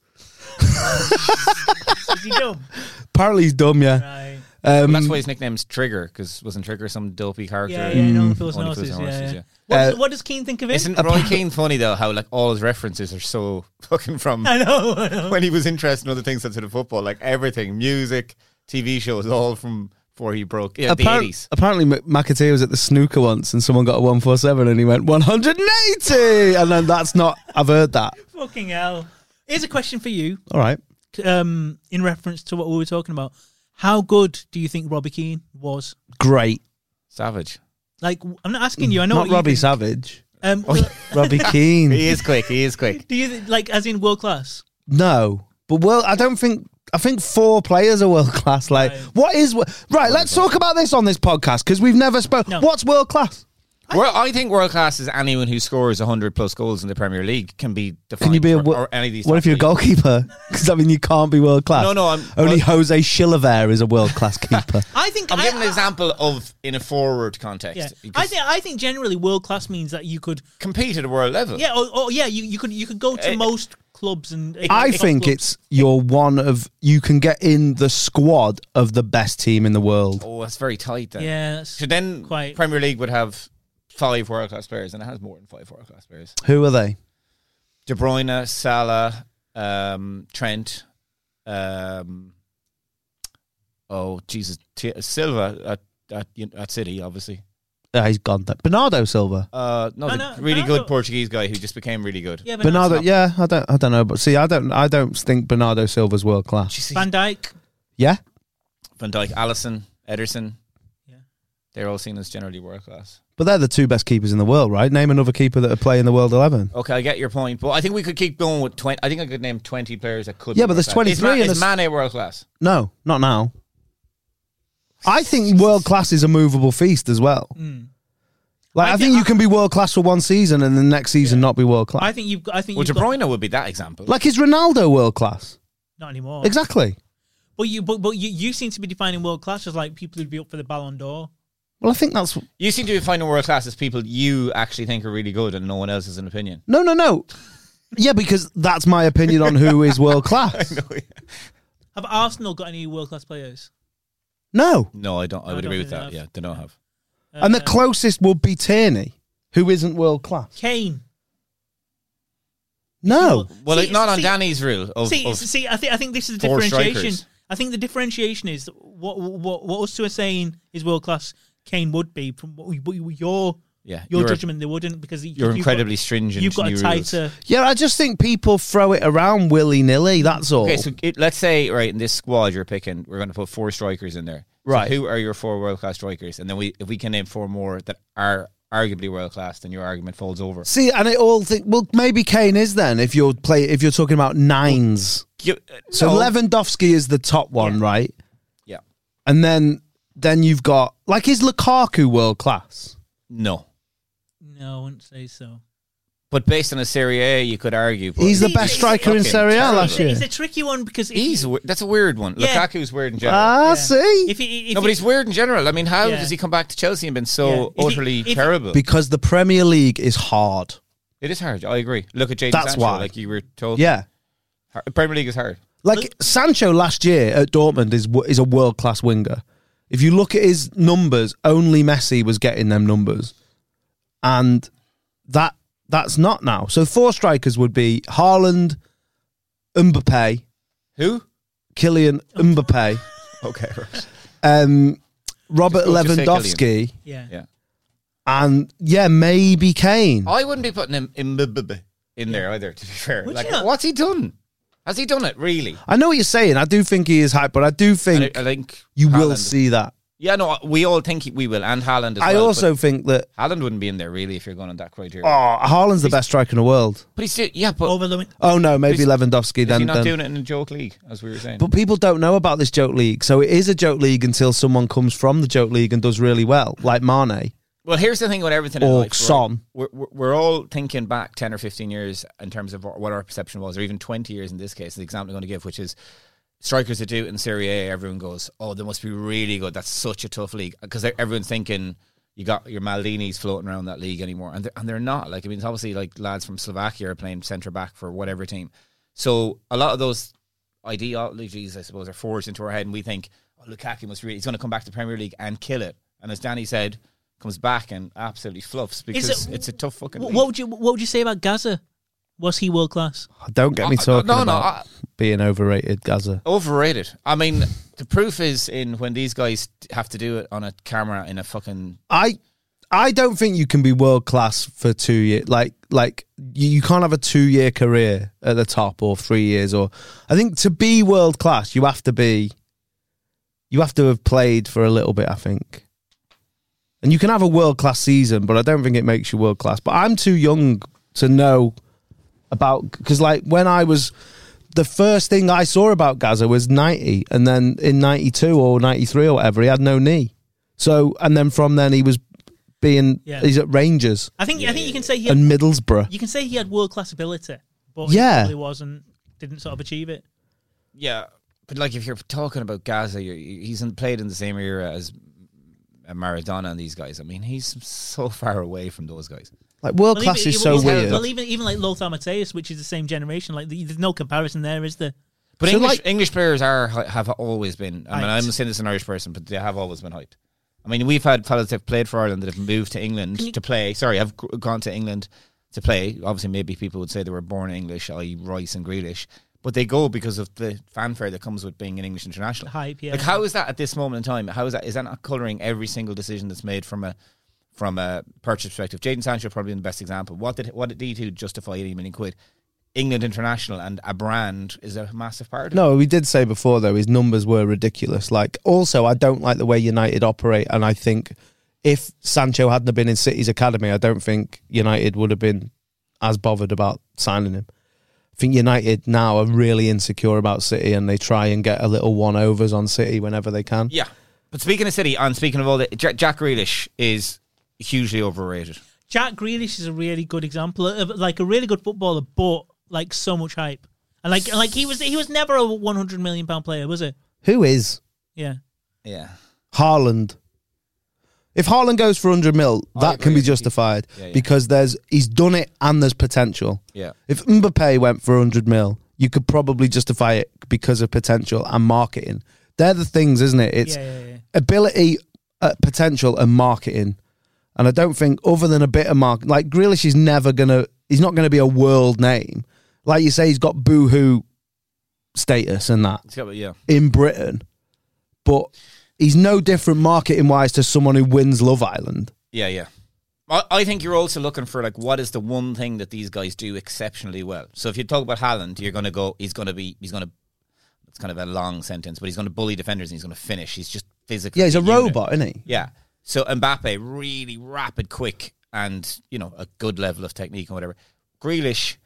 Is he dumb? Apparently he's dumb, yeah. Right. That's why his nickname's Trigger, because wasn't Trigger some dopey character? Yeah, yeah, no, Phil's Only Horses, Phil's Horses, yeah. What does Keane think of it? Isn't Roy Keane funny though? How like all his references are so fucking from I know. when he was interested in other things outside of football, like everything, music, TV shows, all from before he broke. Yeah, the 80s. Apparently McAteer was at the snooker once and someone got a 147 and he went 180, and then that's not. I've heard that. Fucking hell. Here's a question for you. All right. In reference to what we were talking about. How good do you think Robbie Keane was? Great. Savage. Like, I'm not asking you. I know Not what you Robbie think. Savage. Robbie Robbie Keane. He is quick. He is quick. Do you like as in world class? No, but I think 4 players are world class. Like, Right. what is right? Let's talk about this on this podcast because we've never spoken. No. What's world class? I think world class is anyone who scores 100 plus goals in the Premier League can be defined. Can you be or any of these? what top if you're a leagues. goalkeeper? Because I mean, you can't be world class. No, only Jose Chilavert is a world class keeper. I think I'm giving an example of in a forward context. Yeah, You could I think generally world class means that you could. compete at a world level. Yeah, you could go to most clubs and. I top think clubs. you can get in the squad of the best team in the world. Oh, that's very tight. Then. Yeah, that's So then, quite. Premier League would have 5 world class players, and it has more than 5 world class players. Who are they? De Bruyne, Salah, Trent. Oh Jesus, Silva at City, obviously. He's gone. Bernardo Silva. No, the no, really Bernardo. good Portuguese guy who just became really good. Yeah, but Bernardo. not- Yeah, I don't know, but see, I don't think Bernardo Silva's world class. Van Dijk. Yeah. Van Dijk, Alisson, Ederson. Yeah. They're all seen as generally world class. But they're the 2 best keepers in the world, right? Name another keeper that are playing the World 11. Okay, I get your point, but I think we could keep going with 20. I think I could name 20 players that could. Yeah, be but there's world class. 23 in Is the- Mane world class? No, not now. I think world class is a movable feast as well. Like, I think you can be world class for one season and the next season not be world class. I think you've got. I think Well, you've De got, Bruyne would be that example. Like, is Ronaldo world class? not anymore. Exactly. But you seem to be defining world class as like people who'd be up for the Ballon d'Or. Well, I think that's You seem to be finding world class as people you actually think are really good and no one else has an opinion. no. Yeah, because that's my opinion on who is world class. Have Arsenal got any world class players? No, No, I don't. I No, I would don't agree think with they that. have. Yeah, they don't have. and the closest would be Tierney, who isn't world class. Kane. No, Well, See- not on see- Danny's rule. Of, See, I think this is the 4 differentiation. strikers. I think the differentiation is what us two are saying is world class. Kane would be from your you're, judgment. They wouldn't because You're incredibly stringent. You've got new a rules. tighter. yeah, I just think people throw it around willy nilly. That's all. Okay, so let's say right in this squad you're picking, we're going to put 4 strikers in there. So Right. who are your 4 world class strikers? And then if we can name 4 more that are arguably world class, then your argument folds over. See, and it all think. Well, maybe Kane is then if you're talking about 9s. So No. Lewandowski is the top one, right? Yeah. And then you've got is Lukaku world class? No. No, I wouldn't say so. But based on a Serie A, you could argue. But He's the best striker in fucking Serie A terrible. last year. It's a tricky one because That's a weird one. Yeah. Lukaku's weird in general. Ah, see? if he, No, but he's weird in general. I mean, how Yeah. does he come back to Chelsea and been so Yeah. utterly If he- terrible? Because the Premier League is hard. It is hard. I agree. Look at Jadon That's Sancho, why. like you were told. Yeah. Premier League is hard. Like Sancho last year at Dortmund is a world class winger. If you look at his numbers, only Messi was getting them numbers, and that's not now. So 4 strikers would be Haaland, Mbappe, Who? Kylian Mbappe, Okay. Right. Robert Just say Lewandowski, yeah. Yeah. and maybe Kane. I wouldn't be putting him in there either, to be fair. Would Like, you not? what's he done? Has he done it, really? I know what you're saying. I do think he is hype, but I do think I think you will Haaland- see that. Yeah, no, we all think we will, and Haaland as I well. also think that but Haaland wouldn't be in there, really, if you're going on that criteria. Haaland's the best striker in the world. But he's still, yeah, but Over the Oh no, maybe Is- Lewandowski. is Then, he not then. doing it in a joke league, as we were saying? But people don't know about this joke league, so it is a joke league until someone comes from the joke league and does really well, like Mane Well, here's the thing with everything in or life, right? Son. We're all thinking back 10 or 15 years in terms of what our perception was, or even 20 years in this case, the example I'm going to give, which is strikers that do it in Serie A, everyone goes, oh, they must be really good. That's such a tough league. Because everyone's thinking you got your Maldinis floating around that league anymore. And they're not. Like, I mean, it's obviously like lads from Slovakia are playing centre-back for whatever team. So a lot of those ideologies, I suppose, are forged into our head, and we think, oh, Lukaku he's going to come back to the Premier League and kill it. And as Danny said, comes back and absolutely fluffs because it's a tough fucking league. What would you say about Gaza? Was he world class? Don't get me talking no, about being overrated, Gaza. Overrated. I mean, the proof is in when these guys have to do it on a camera in a fucking... I don't think you can be world class for 2 years. Like you can't have a 2-year career at the top or 3 years. Or I think to be world class, you have to have played for a little bit. I think, and you can have a world class season, but I don't think it makes you world class. But I'm too young to know about, because like when I was, the first thing I saw about Gaza was 90, and then in 92 or 93 or whatever, he had no knee. So, and then from then he was he's at Rangers I think you can say he and Middlesbrough. you can say he had world class ability, but Yeah. he probably didn't sort of achieve it. Yeah, but like if you're talking about Gaza, he's played in the same era as Maradona and these guys. I mean, he's so far away from those guys. Like world class is so weird. Well, even like Lothar Matthäus, which is the same generation, like there's no comparison there, is there? But So, English players have always been. I mean, I'm saying this as an Irish person, but they have always been hyped. I mean, we've had fellas that have played for Ireland that have moved to England to play. Sorry, have gone to England to play. Obviously, maybe people would say they were born English, i.e. Rice and Grealish. But they go because of the fanfare that comes with being an English international. Hype, yeah. Like, how is that at this moment in time? How is that? Is that not colouring every single decision that's made from a purchase perspective? Jadon Sancho probably the best example. What did he do to justify £80 million? England international and a brand is a massive part of it. No, we did say before though his numbers were ridiculous. Like, also I don't like the way United operate, and I think if Sancho hadn't have been in City's academy, I don't think United would have been as bothered about signing him. I think United now are really insecure about City, and they try and get a little one-overs on City whenever they can. Yeah. But speaking of City, and speaking of all the... Jack Grealish is hugely overrated. Jack Grealish is a really good example of like a really good footballer, but like so much hype. And like he was never a £100 million player, was it? Who is? Yeah. Yeah. Haaland. If Haaland goes for 100 mil, that can agree. be justified Yeah. because he's done it and there's potential. Yeah. If Mbappe went for 100 mil, you could probably justify it because of potential and marketing. They're the things, isn't it? It's Yeah. ability, potential, and marketing. And I don't think, other than a bit of marketing, like Grealish is he's not going to be a world name. Like you say, he's got boohoo status and that Yeah. in Britain, but he's no different marketing wise to someone who wins Love Island. Yeah. I think you're also looking for like what is the one thing that these guys do exceptionally well. So if you talk about Haaland, you're going to go. He's going to. It's kind of a long sentence, but he's going to bully defenders and he's going to finish. He's just physically. Yeah, he's a unit. robot, isn't he? Yeah. So Mbappe, really rapid, quick, and a good level of technique and whatever. Grealish,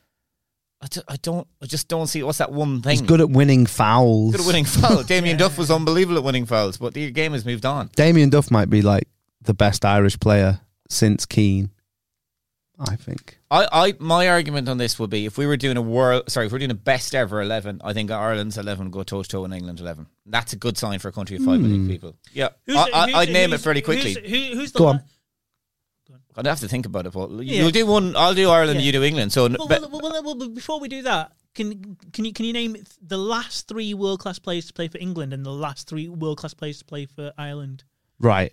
I just don't see what's that one thing. He's good at winning fouls. Good at winning fouls. Damien Duff was unbelievable at winning fouls, but the game has moved on. Damien Duff might be like the best Irish player since Keane. I think. My argument on this would be if we were doing if we're doing a best ever 11, I think Ireland's 11 would go toe to toe in England's 11. That's a good sign for a country of 5 million people. Yeah, I'd name it fairly quickly. Who's the Go on. I'd have to think about it, but you'll do one. I'll do Ireland. Yeah. You do England. So, Well, before we do that, can you name the last 3 world class players to play for England and the last 3 world class players to play for Ireland? Right.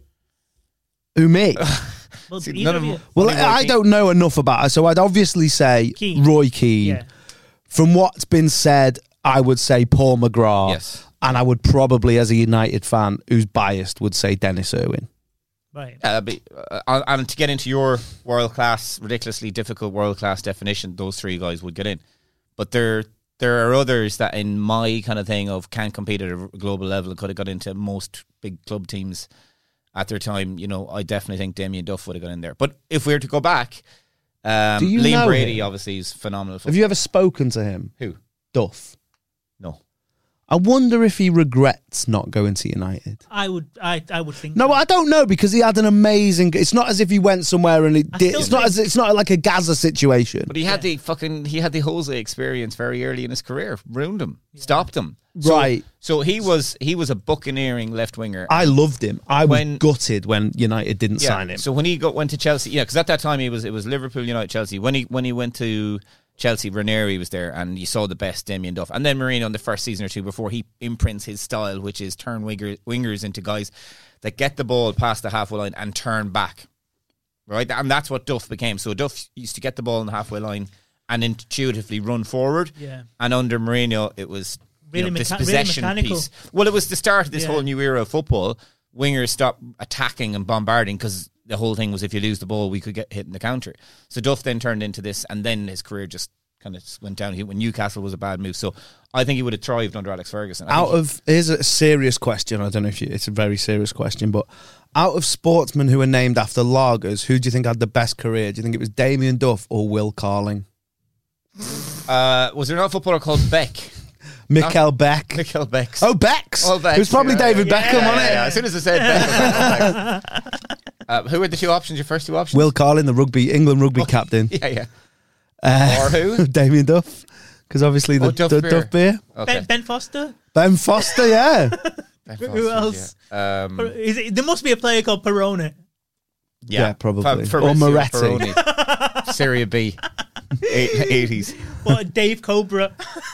Who, me? Well, See, either none of of you. them- Well, Only Roy I Keane. don't know enough about it, so I'd obviously say Keane. Roy Keane. Yeah. From what's been said, I would say Paul McGrath. Yes. And I would probably, as a United fan who's biased, would say Dennis Irwin. Right. Yeah, that'd be, and to get into your world class, ridiculously difficult world class definition, those 3 guys would get in. But there are others that, in my kind of thing of can't compete at a global level, could have got into most big club teams at their time. You know, I definitely think Damien Duff would have got in there. But if we were to go back, Do you Liam know Brady him? obviously is phenomenal. Have you ever spoken to him? Who? Duff. No. I wonder if he regrets not going to United. I would think. No, so. I don't know because he had an amazing. It's not as if he went somewhere and it did. still It's not like a Gaza situation. But he had the Jose experience very early in his career, ruined him, stopped him. Right. So he was a buccaneering left winger. I loved him. I was When- gutted when United didn't sign him. So when he went to Chelsea, because at that time it was Liverpool, United, Chelsea. When he went to Chelsea, Ranieri was there, and you saw the best Damien Duff, and then Mourinho in the first season or 2 before he imprints his style, which is turn wingers into guys that get the ball past the halfway line and turn back, right? And that's what Duff became. So Duff used to get the ball on the halfway line and intuitively run forward. Yeah. And under Mourinho, it was Really this really possession mechanical. piece. Well, it was the start of this Yeah. whole new era of football. Wingers stopped attacking and bombarding because the whole thing was if you lose the ball, we could get hit in the counter. So Duff then turned into this, and then his career just kind of went down. When Newcastle was a bad move, so I think he would have thrived under Alex Ferguson. Here's a serious question. I don't know if it's a very serious question, but out of sportsmen who are named after lagers, who do you think had the best career? Do you think it was Damien Duff or Will Carling? Was there not a footballer called Beck? Mikkel Beck. Mikkel Becks. Oh, Becks. Oh, Becks, It was probably yeah. David Beckham, wasn't it? As soon as I said Beck, who were the 2 options? Your first 2 options? Will Carling, the England rugby captain. Yeah. Uh, Or who? Damien Duff. Because obviously the Duff the Beer. Duff Beer. Okay. Ben Foster. Ben Foster, yeah. Ben Who Foster, else? yeah. There must be a player called Perone. Yeah, probably. Fa- Or Fabrizio Moretti. Peroni. Syria B. 80s. What Dave Cobra?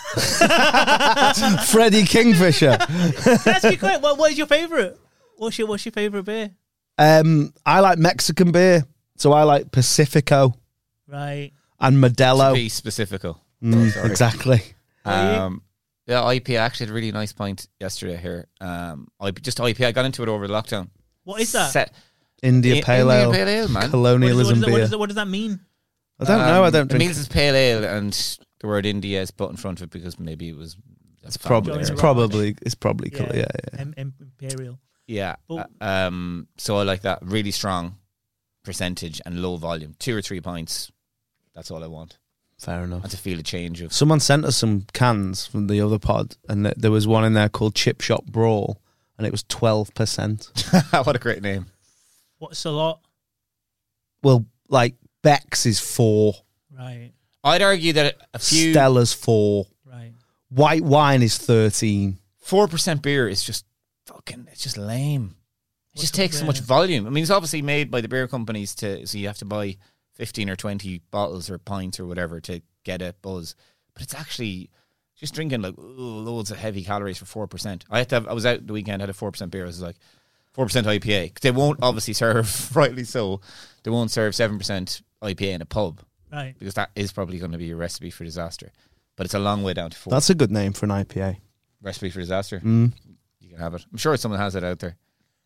Freddie Kingfisher. Ask you quick. What is your favourite? What's your favourite beer? I like Mexican beer, so I like Pacifico Right. and Modelo. Be specifico. Sorry. Exactly. Yeah, IPA. I actually had a really nice pint yesterday here. IPA. I got into it over the lockdown. What is that? India Pale Indian Ale. Pale Ale, man. Colonialism beer. What does that mean? I don't know. I don't It drink. means it's pale ale, and the word India is put in front of it because maybe it was. It's probably. Johnny It's Rock. probably. It's probably. Yeah. Imperial. Yeah. But- So I like that. Really strong percentage and low volume. 2 or 3 pints. That's all I want. Fair enough. And to feel a change of. Someone sent us some cans from the other pod, and there was one in there called Chip Shop Brawl, and it was 12%. What a great name. What's a lot? Well, like Beck's is 4, Right. I'd argue that a few Stella's 4, Right. white wine is 13. 4% beer is just fucking. It's just lame. It just takes so much yeah. volume. I mean, it's obviously made by the beer companies so you have to buy 15 or 20 bottles or pints or whatever to get a buzz. But it's actually just drinking like loads of heavy calories for 4%. I was out the weekend, had a 4% beer. I was like 4% IPA. They won't obviously serve, rightly so, they won't serve 7% IPA in a pub Right. because that is probably going to be a recipe for disaster. But it's a long way down to 4. That's a good name for an IPA. Recipe for disaster. Mm. You can have it. I'm sure someone has it out there.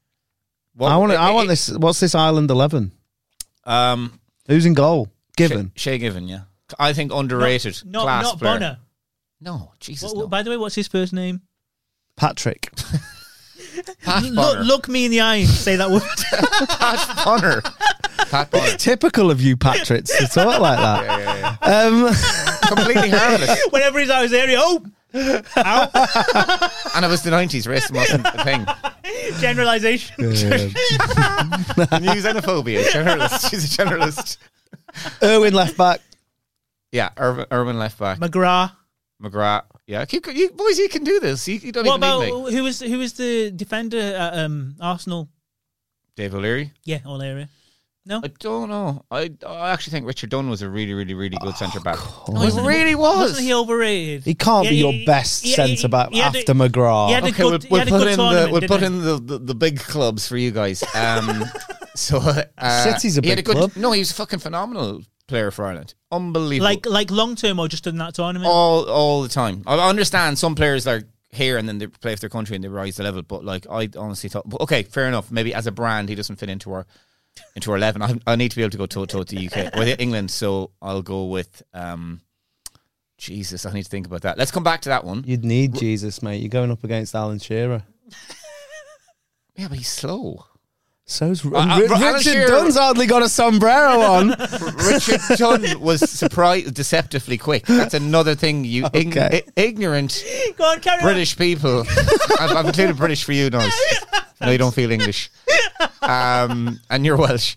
I want this. What's this Ireland 11? Who's in goal? Given. Shay Given, yeah. I think underrated class Not player. Bonner. No, Jesus, Well, no. by the way, what's his first name? Patrick. Pat Bonner. Look me in the eye and say that word. Pat Bonner. Pat Bonner. Typical of you, Patricks, to talk like that. Yeah. Completely harmless. Whenever he's out of his area, And it was the 90s. Racism wasn't a thing. generalization. News xenophobia. Generalist. She's a generalist. Irwin left back. Yeah, Irwin left back. McGrath. Yeah, boys, you can do this. You don't What even about need me. who was the defender at Arsenal? Dave O'Leary? Yeah, O'Leary. No, I don't know. I actually think Richard Dunn was a really, really, really good centre back. No, he really was. Wasn't he overrated? He can't be your best centre back after McGrath. He had a Okay, good, we'll he had a put good in tournament, we'll didn't put he? in the big clubs for you guys. So City's a he had big good, club. No, he was a fucking phenomenal player for Ireland. Unbelievable. Like long term or just in that tournament. all the time. I understand some players are here and then they play for their country and they rise the level, but like I honestly thought, okay, fair enough. Maybe as a brand he doesn't fit into our 11. I need to be able to go toe to toe with the UK with England, so I'll go with Jesus. I need to think about that. Let's come back to that one. You'd need Jesus, mate. You're going up against Alan Shearer. Yeah, but he's slow. So's Alan Richard Shearer- Dunn's hardly got a sombrero on. Richard Dunn was deceptively quick. That's another thing. You Okay. ignorant Go on, carry British people. I've included British for you, Nice. No, you don't feel English. And you're Welsh.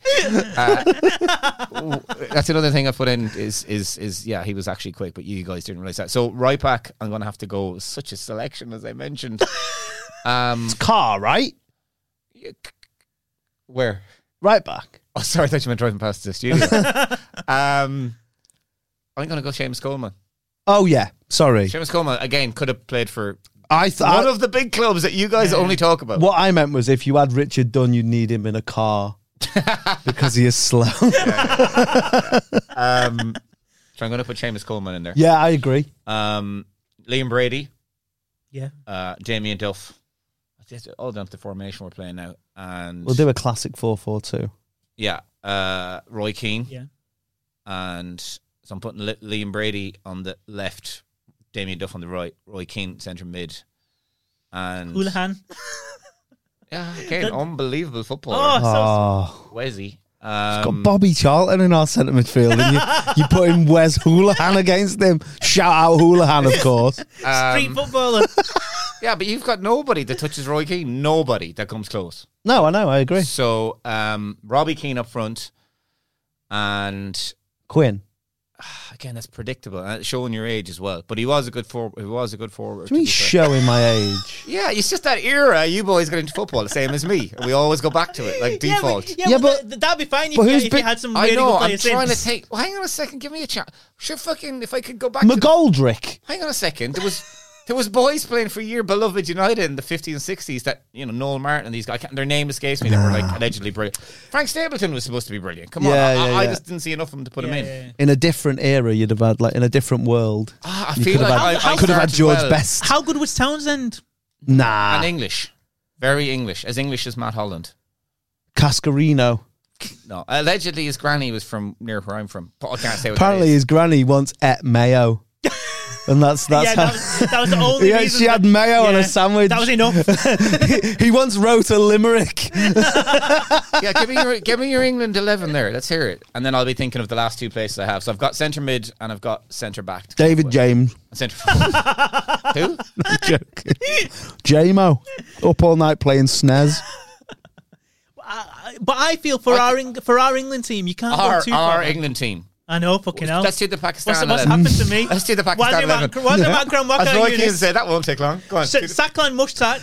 That's another thing I put in is yeah, he was actually quick, but you guys didn't realise that. So right back, I'm going to have to go with such a selection, as I mentioned. It's Carr, right? Where? Right back. Oh, sorry, I thought you meant driving past the studio. I'm going to go Seamus Coleman. Oh, yeah. Sorry. Seamus Coleman, again, could have played for I one thought of the big clubs that you guys only talk about. what I meant was if you had Richard Dunn, you'd need him in a car because he is slow. So I'm going to put Seamus Coleman in there. Yeah, I agree. Liam Brady, Yeah. Damien Duff. It's all down to the formation we're playing now. And We'll do a classic 4-4-2. yeah, Roy Keane. Yeah. And so I'm putting Liam Brady on the left, Damien Duff on the right, Roy Keane centre mid, and Houlihan. yeah, again, unbelievable footballer. Oh, Wesley. got Bobby Charlton in our centre midfield, and you put in Wes Houlihan against him. Shout out Houlihan, of course. Street footballer. Yeah, but you've got nobody that touches Roy Keane. Nobody that comes close. No, I know, I agree. So Robbie Keane up front, and Quinn. again, that's predictable, and it's showing your age as well. But he was a good forward. He was a good forward. Do you mean showing my age? Yeah, it's just that era you boys got into football, the same as me. We always go back to it, like default. Yeah, but that'd be fine if you had some I really know, good I'm players trying to since. take... Well, hang on a second, give me a chance. Sure, fucking, if I could go back to... McGoldrick. Hang on a second, there was boys playing for your beloved United in the 50s and 60s that, you know, Noel Martin and these guys, their name escapes me, that were like allegedly brilliant. Frank Stapleton was supposed to be brilliant. Come on, I just didn't see enough of him to put him in. Yeah. In a different era, you'd have had, like, in a different world. I You feel could have like had, I could have had started George well. Best. How good was Townsend? Nah. And English. Very English. As English as Matt Holland. Cascarino. No. Allegedly his granny was from near where I'm from. But I can't say what Apparently that is. his granny once ate mayo. And that's Yeah, how... that was the only Yeah, reason. she had mayo on a sandwich. That was enough. He once wrote a limerick. Yeah, give me your England 11 there. Let's hear it. And then I'll be thinking of the last two places I have. So I've got centre mid and I've got centre back. David James. Centre forward. Who? I'm joking. J-Mo. Up all night playing SNES. But I feel for our England team, you can't go too far. Our England team. I know, fucking hell. Let's do the Pakistan What's 11. happened to me? Let's do the Pakistan 11. What's the background? What As kind Roy of Keane units? said, that won't take long. Go on. Saklan Mushtaq.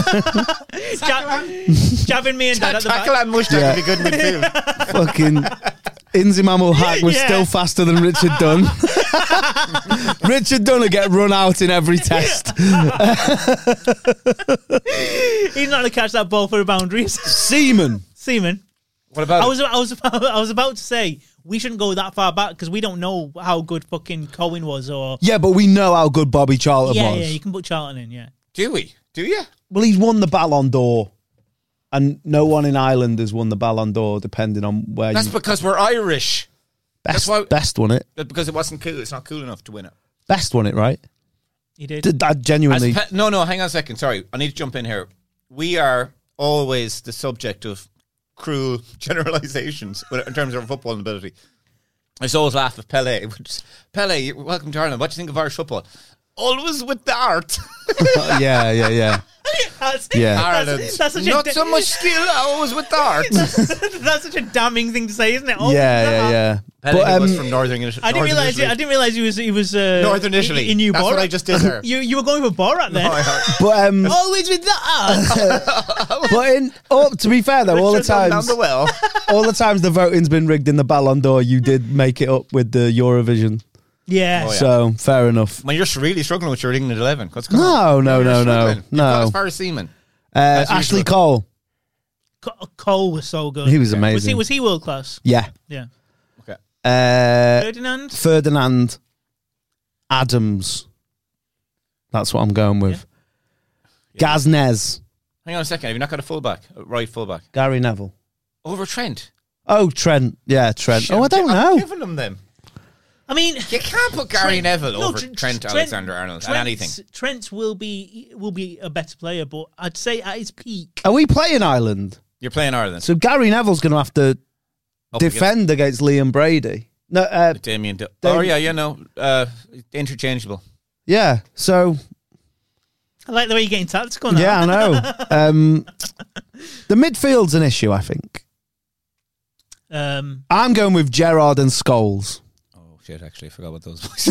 Jabbing me and Dad at the back. Tackle and Mushtaq Yeah. would be good midfield. Fucking Inzimam Haq was Yeah. still faster than Richard Dunn. Richard Dunn will get run out in every test. He's not going to catch that ball for the boundaries. Seaman. Seaman. What about I was about to say we shouldn't go that far back because we don't know how good fucking Cohen was or Yeah, but we know how good Bobby Charlton was. yeah, you can put Charlton in, yeah. Do we? Do you? Well, he's won the Ballon d'Or. And no one in Ireland has won the Ballon d'Or, depending on where That's you... because we're Irish. Best, why- Best won it. Because it wasn't cool. It's not cool enough to win it. Best won it, right? He did. I genuinely... No, hang on a second. Sorry. I need to jump in here. We are always the subject of cruel generalisations in terms of our footballing ability. I used to always laugh at Pele. Pele, welcome to Ireland. What do you think of Irish football? Always with the art. yeah. Yeah. Ireland. That's such Not a so much skill, always with darts. that's such a damning thing to say, isn't it? Oh, Yeah. Pellegrini was from Northern Italy. I didn't realize he was Northern Italy. He knew That's Borat. what I just did there. You were going for Borat then. But Always with that. to be fair though, all the Down times the well. all the times the voting's been rigged in the Ballon d'Or, you did make it up with the Eurovision. Yeah. Oh, yeah. So fair enough. When you're really struggling with your England 11, what's going on? No. You're struggling. You've got No. as far as Seaman. Ashley usual. Cole. Cole was so good. He was amazing. Was he world class? Yeah. Yeah. Okay. Ferdinand. Adams. That's what I'm going with. Gaznez. Hang on a second. Have you not got a fullback? A right fullback? Gary Neville. Over Trent. Oh, Trent. Yeah, Trent. Shit, I don't I'm know. giving them them. I mean, You can't put Gary Neville over Trent Trent- Alexander-Arnold at anything. Trent will be a better player, but I'd say at his peak. Are we playing Ireland? You're playing Ireland. So Gary Neville's going to have to Up defend against Liam Brady. No, against Damien. Oh, yeah, interchangeable. yeah. So I like the way you're getting tactical now. yeah, I know. The midfield's an issue, I think. I'm going with Gerrard and Scholes. Oh, shit, actually, I forgot about those boys.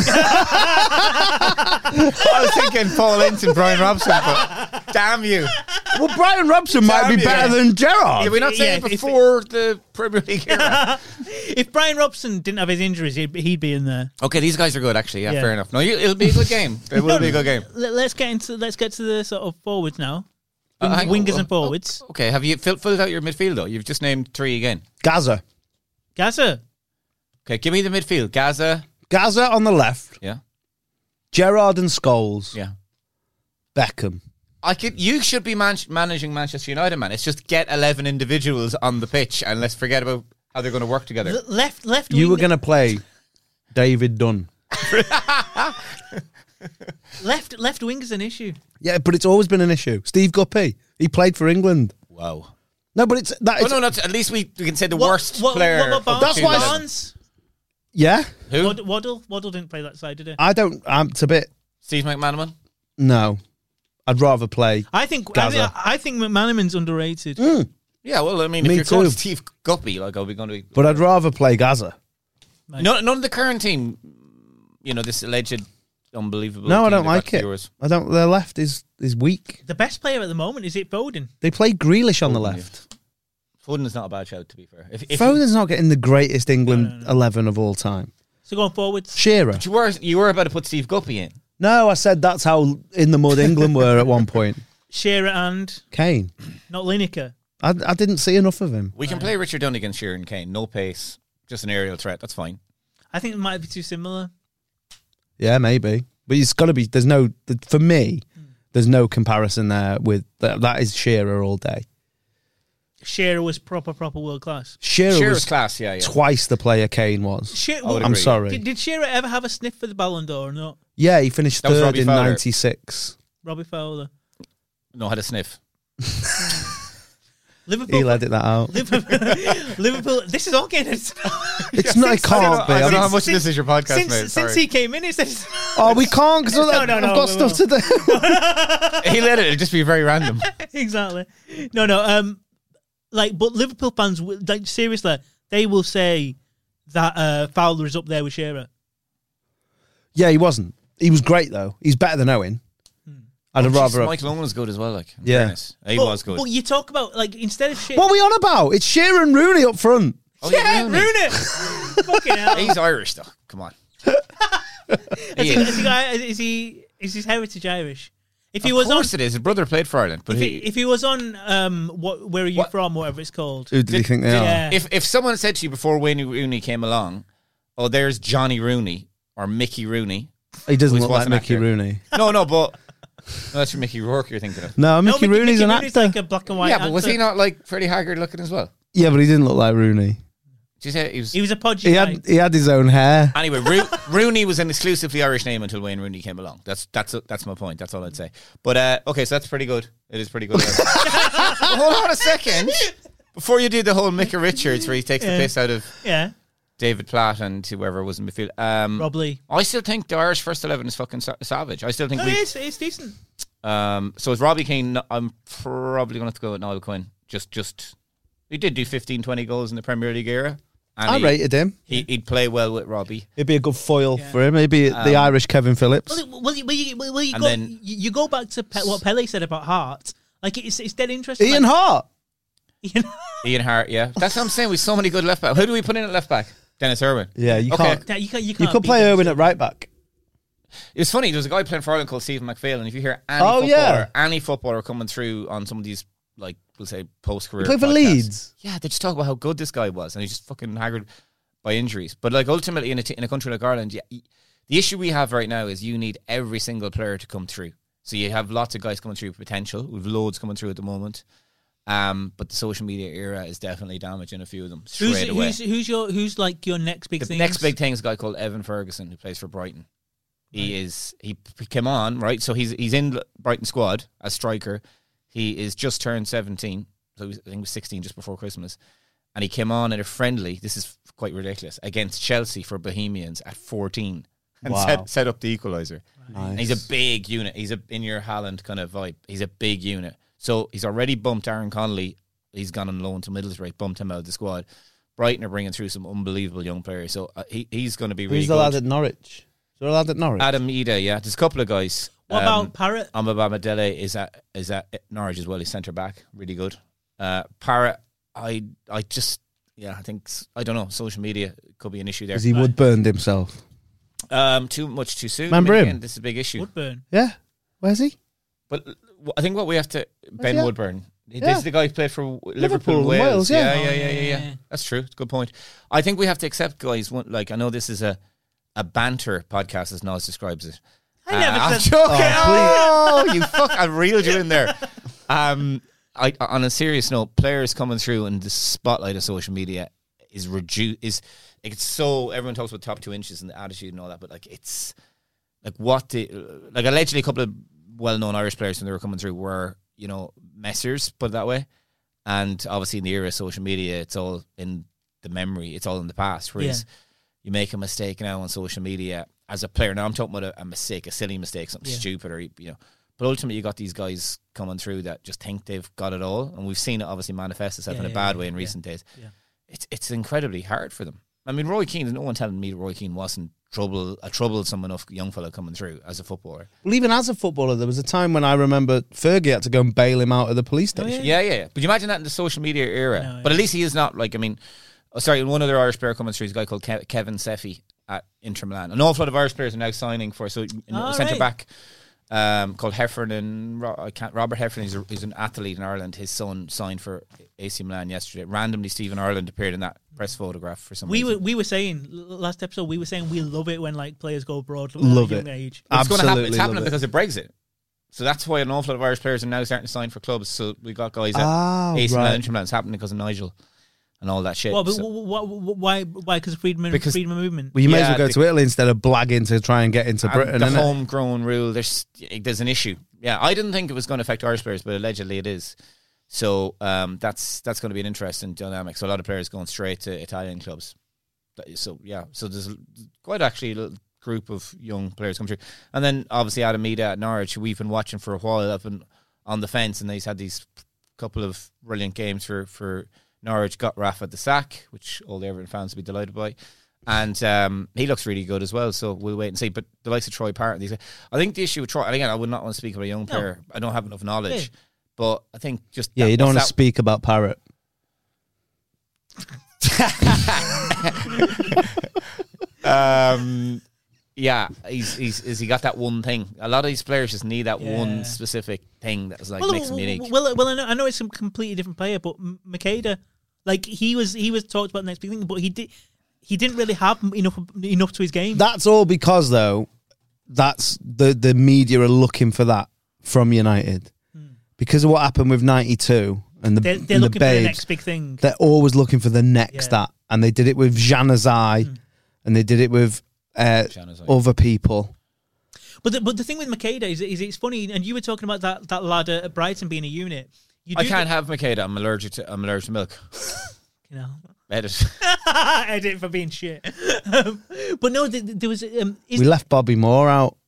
I was thinking Paul Ince and Brian Robson, but damn you. Well, Brian Robson might be Damn better you. than Gerrard. Did we not say Yeah, it if- before the Premier League era? If Brian Robson didn't have his injuries, he'd be in there. Okay, these guys are good, actually. Yeah, Yeah. fair enough. No, it'll be a good game. It will be a good game. Let's get to the sort of forwards now. Hang on. Wingers and forwards. Okay, have you filled out your midfield, though? You've just named 3 again. Gaza. Gaza. Okay, give me the midfield. Gaza. Gaza on the left. Yeah. Gerrard and Scholes. Yeah. Beckham. You should be managing Manchester United, man. It's just get 11 individuals on the pitch and let's forget about how they're going to work together. Left. You were wing- going to play David Dunn. Left wing is an issue. Yeah, but it's always been an issue. Steve Guppy. He played for England. Wow. No, but it's that. Oh, It's, no, at least we can say the worst player. What about Barnes? of That's why 2011. Barnes? yeah, Who? Waddle didn't play that side, did he? I don't. It's a bit. Steve McManaman? No, I'd rather play. I think Gaza. I think McManaman's underrated. Yeah, well, I mean, Me if you're calling too. Steve Guppy, like, are we going to be... But I'd rather play Gaza. None of the current team, this alleged unbelievable No, I team don't they got like to it. Euros. I don't. Their left is weak. The best player at the moment is it Foden. They play Grealish on the Foden, left. Foden is not a bad shout, to be fair. If Foden's not getting the greatest England 11 of all time. So going forwards. Shearer. you were about to put Steve Guppy in. No, I said that's how in the mud England were at one point. Shearer and Kane. not Lineker. I didn't see enough of him. We can play Richard Dunn against Shearer and Kane. No pace, just an aerial threat. That's fine. I think it might be too similar. Yeah, maybe. But it's got to be. For me, there's no comparison there with that is Shearer all day. Shearer was proper world class. Shearer Shearer's was class, yeah. twice the player Kane was. would I'm agree. sorry. Did Shearer ever have a sniff for the Ballon d'Or or not? Yeah, he finished That was third Robbie in Fowler. 96. Robbie Fowler. No, had a sniff. Liverpool. He let it that out. Liverpool. This is all getting. It's not. It can't be. I don't know how I'm- much of this is your podcast, mate. Since Sorry. he came in, he said, Oh, we can't because No, I've got we stuff to do. He let it. It'd just be very random. exactly. No. But Liverpool fans, like, seriously, they will say that Fowler is up there with Shearer. Yeah, he wasn't. He was great though. He's better than Owen. I'd have rather. Michael Owen was good as well. Like, in Yeah. fairness. He was good. But you talk about, like, instead of Shearer. What are we on about? It's Shearer and Rooney up front. Oh, Yeah, Rooney. Rooney. Fucking hell. He's Irish though. Come on. Is his heritage Irish? If he Of was on, course it is. His brother played for Ireland, but if he was on, where are you from? Whatever it's called. Who did you think they are? Yeah. if someone said to you before Wayne Rooney came along, oh, there's Johnny Rooney or Mickey Rooney. He doesn't Who's look like what's an Mickey actor? Rooney. No, but that's Mickey Rourke you're thinking of. No, Mickey Rooney's an Rooney's actor. like a black and white Yeah, but was actor. he not like Freddie Haggard looking as well? Yeah, but he didn't look like Rooney. Did you say he was? He was a podgy He guy. had his own hair. Anyway, Rooney was an exclusively Irish name until Wayne Rooney came along. That's my point. That's all I'd say. But okay, so that's pretty good. It is pretty good. But hold on a second. Before you do the whole Micah Richards, where he takes the piss out of Yeah. David Platt and whoever was in midfield. Rob Lee. I still think the Irish first 11 is fucking savage. I still think No, it's decent. So it's Robbie Keane. I'm probably going to have to go with Niall Quinn. Just he did do 15, 20 goals in the Premier League era. And I rated him. He'd play well with Robbie. It'd be a good foil for him. Maybe the Irish Kevin Phillips. You go back to what Pele said about Hart. Like it's dead interesting. Ian Hart. Ian Hart, yeah. That's what I'm saying. We've so many good left back. Who do we put in at left back? Dennis Irwin. Yeah, you Okay. can't. You You could play Irwin at right back. It's funny. There's a guy playing for Ireland called Stephen McPhail, and if you hear any footballer coming through on some of these, like we'll say, post-career, He played for podcasts, Leeds. Yeah, they just talk about how good this guy was, and he's just fucking haggard by injuries. But like ultimately, in a country like Ireland, the issue we have right now is you need every single player to come through. So you have lots of guys coming through with potential. We've loads coming through at the moment. But the social media era is definitely damaging a few of them straight away. Who's like your next big thing? The next big thing is a guy called Evan Ferguson who plays for Brighton. He came on, right? So he's in Brighton squad as striker. He is just turned 17. So I think he was 16 just before Christmas. And he came on in a friendly, this is quite ridiculous, against Chelsea for Bohemians at 14 and set up the equaliser. Nice. And he's a big unit. He's in your Haaland kind of vibe. He's a big unit. So he's already bumped Aaron Connolly. He's gone on loan to Middlesbrough, bumped him out of the squad. Brighton are bringing through some unbelievable young players. So he's going to be really Who's the good. lad at Norwich? Is there a lad at Norwich? Adam Ida, yeah. There's a couple of guys. What about Parrott? Amabama Dele is at Norwich as well. He's centre back, really good. Parrott, I think I don't know. Social media could be an issue there. Because he woodburned himself. Too much too soon. Remember him? Again, this is a big issue. Woodburn. Yeah. Where's he? But I think what we have to Ben he at? Woodburn. Yeah. This is the guy who played for Liverpool and Wales. Wales, yeah. Yeah. That's true. It's a good point. I think we have to accept guys. Like I know this is a banter podcast, as Noz describes it. I never I'm said. joking. You fuck! I reeled you in there. On a serious note, players coming through and the spotlight of social media is reduced. It's so everyone talks about top 2 inches and the attitude and all that, but like it's like allegedly a couple of well-known Irish players when they were coming through were messers, put it that way. And obviously in the era of social media, it's all in the memory, it's all in the past. Whereas you make a mistake now on social media as a player. Now I'm talking about a mistake, a silly mistake, something stupid, or But ultimately, you got these guys coming through that just think they've got it all, and we've seen it obviously manifest itself in a bad way in recent days. Yeah. It's incredibly hard for them. I mean, Roy Keane. No one telling me Roy Keane wasn't a troublesome enough young fella coming through as a footballer. Well, even as a footballer, there was a time when I remember Fergie had to go and bail him out of the police station. Yeah. But you imagine that in the social media era. No, but at least he is not like. I mean, one other Irish player coming through is a guy called Kevin Seffi at Inter Milan. An awful lot of Irish players are now signing for centre back. Called Heffernan, Robert Heffernan. He's an athlete in Ireland. His son signed for AC Milan yesterday. Randomly, Stephen Ireland appeared in that press photograph for some reason. We were saying last episode, we love it when like players go abroad at love a young it. age. It's going to happen. It's happening because of Brexit. So that's why an awful lot of Irish players are now starting to sign for clubs. So we got guys at AC Milan, Inter Milan. It's happening because of Nigel and all that shit. Well, but why? Because of freedom of movement. Well, you may as well go to Italy instead of blagging to try and get into Britain. The homegrown rule, there's an issue. Yeah, I didn't think it was going to affect Irish players, but allegedly it is. So that's going to be an interesting dynamic. So a lot of players going straight to Italian clubs. So there's quite actually a little group of young players coming through. And then obviously Adam Ida at Norwich, who we've been watching for a while, up on the fence, and he's had these couple of brilliant games for Norwich. Got Rafa at the sack, which all the Everton fans will be delighted by. And he looks really good as well, so we'll wait and see. But the likes of Troy Parrott, I think the issue with Troy, and again, I would not want to speak about a young player. I don't have enough knowledge. But I think just... you don't want to speak about Parrott. He's got that one thing. A lot of these players just need that one specific thing that makes them unique. Well, I know it's a completely different player, but Makeda, like he was talked about the next big thing, but he didn't really have enough to his game. That's all because though, that's the media are looking for that from United because of what happened with 92 and they're looking for the next big thing. They're always looking for the next that, and they did it with Januzaj, and they did it with other people. But the thing with Makeda is it's funny, and you were talking about that lad at Brighton being a unit. I can't have Makeda. I'm allergic to milk. Edit. Edit for being shit. But no, there was. We left Bobby Moore out.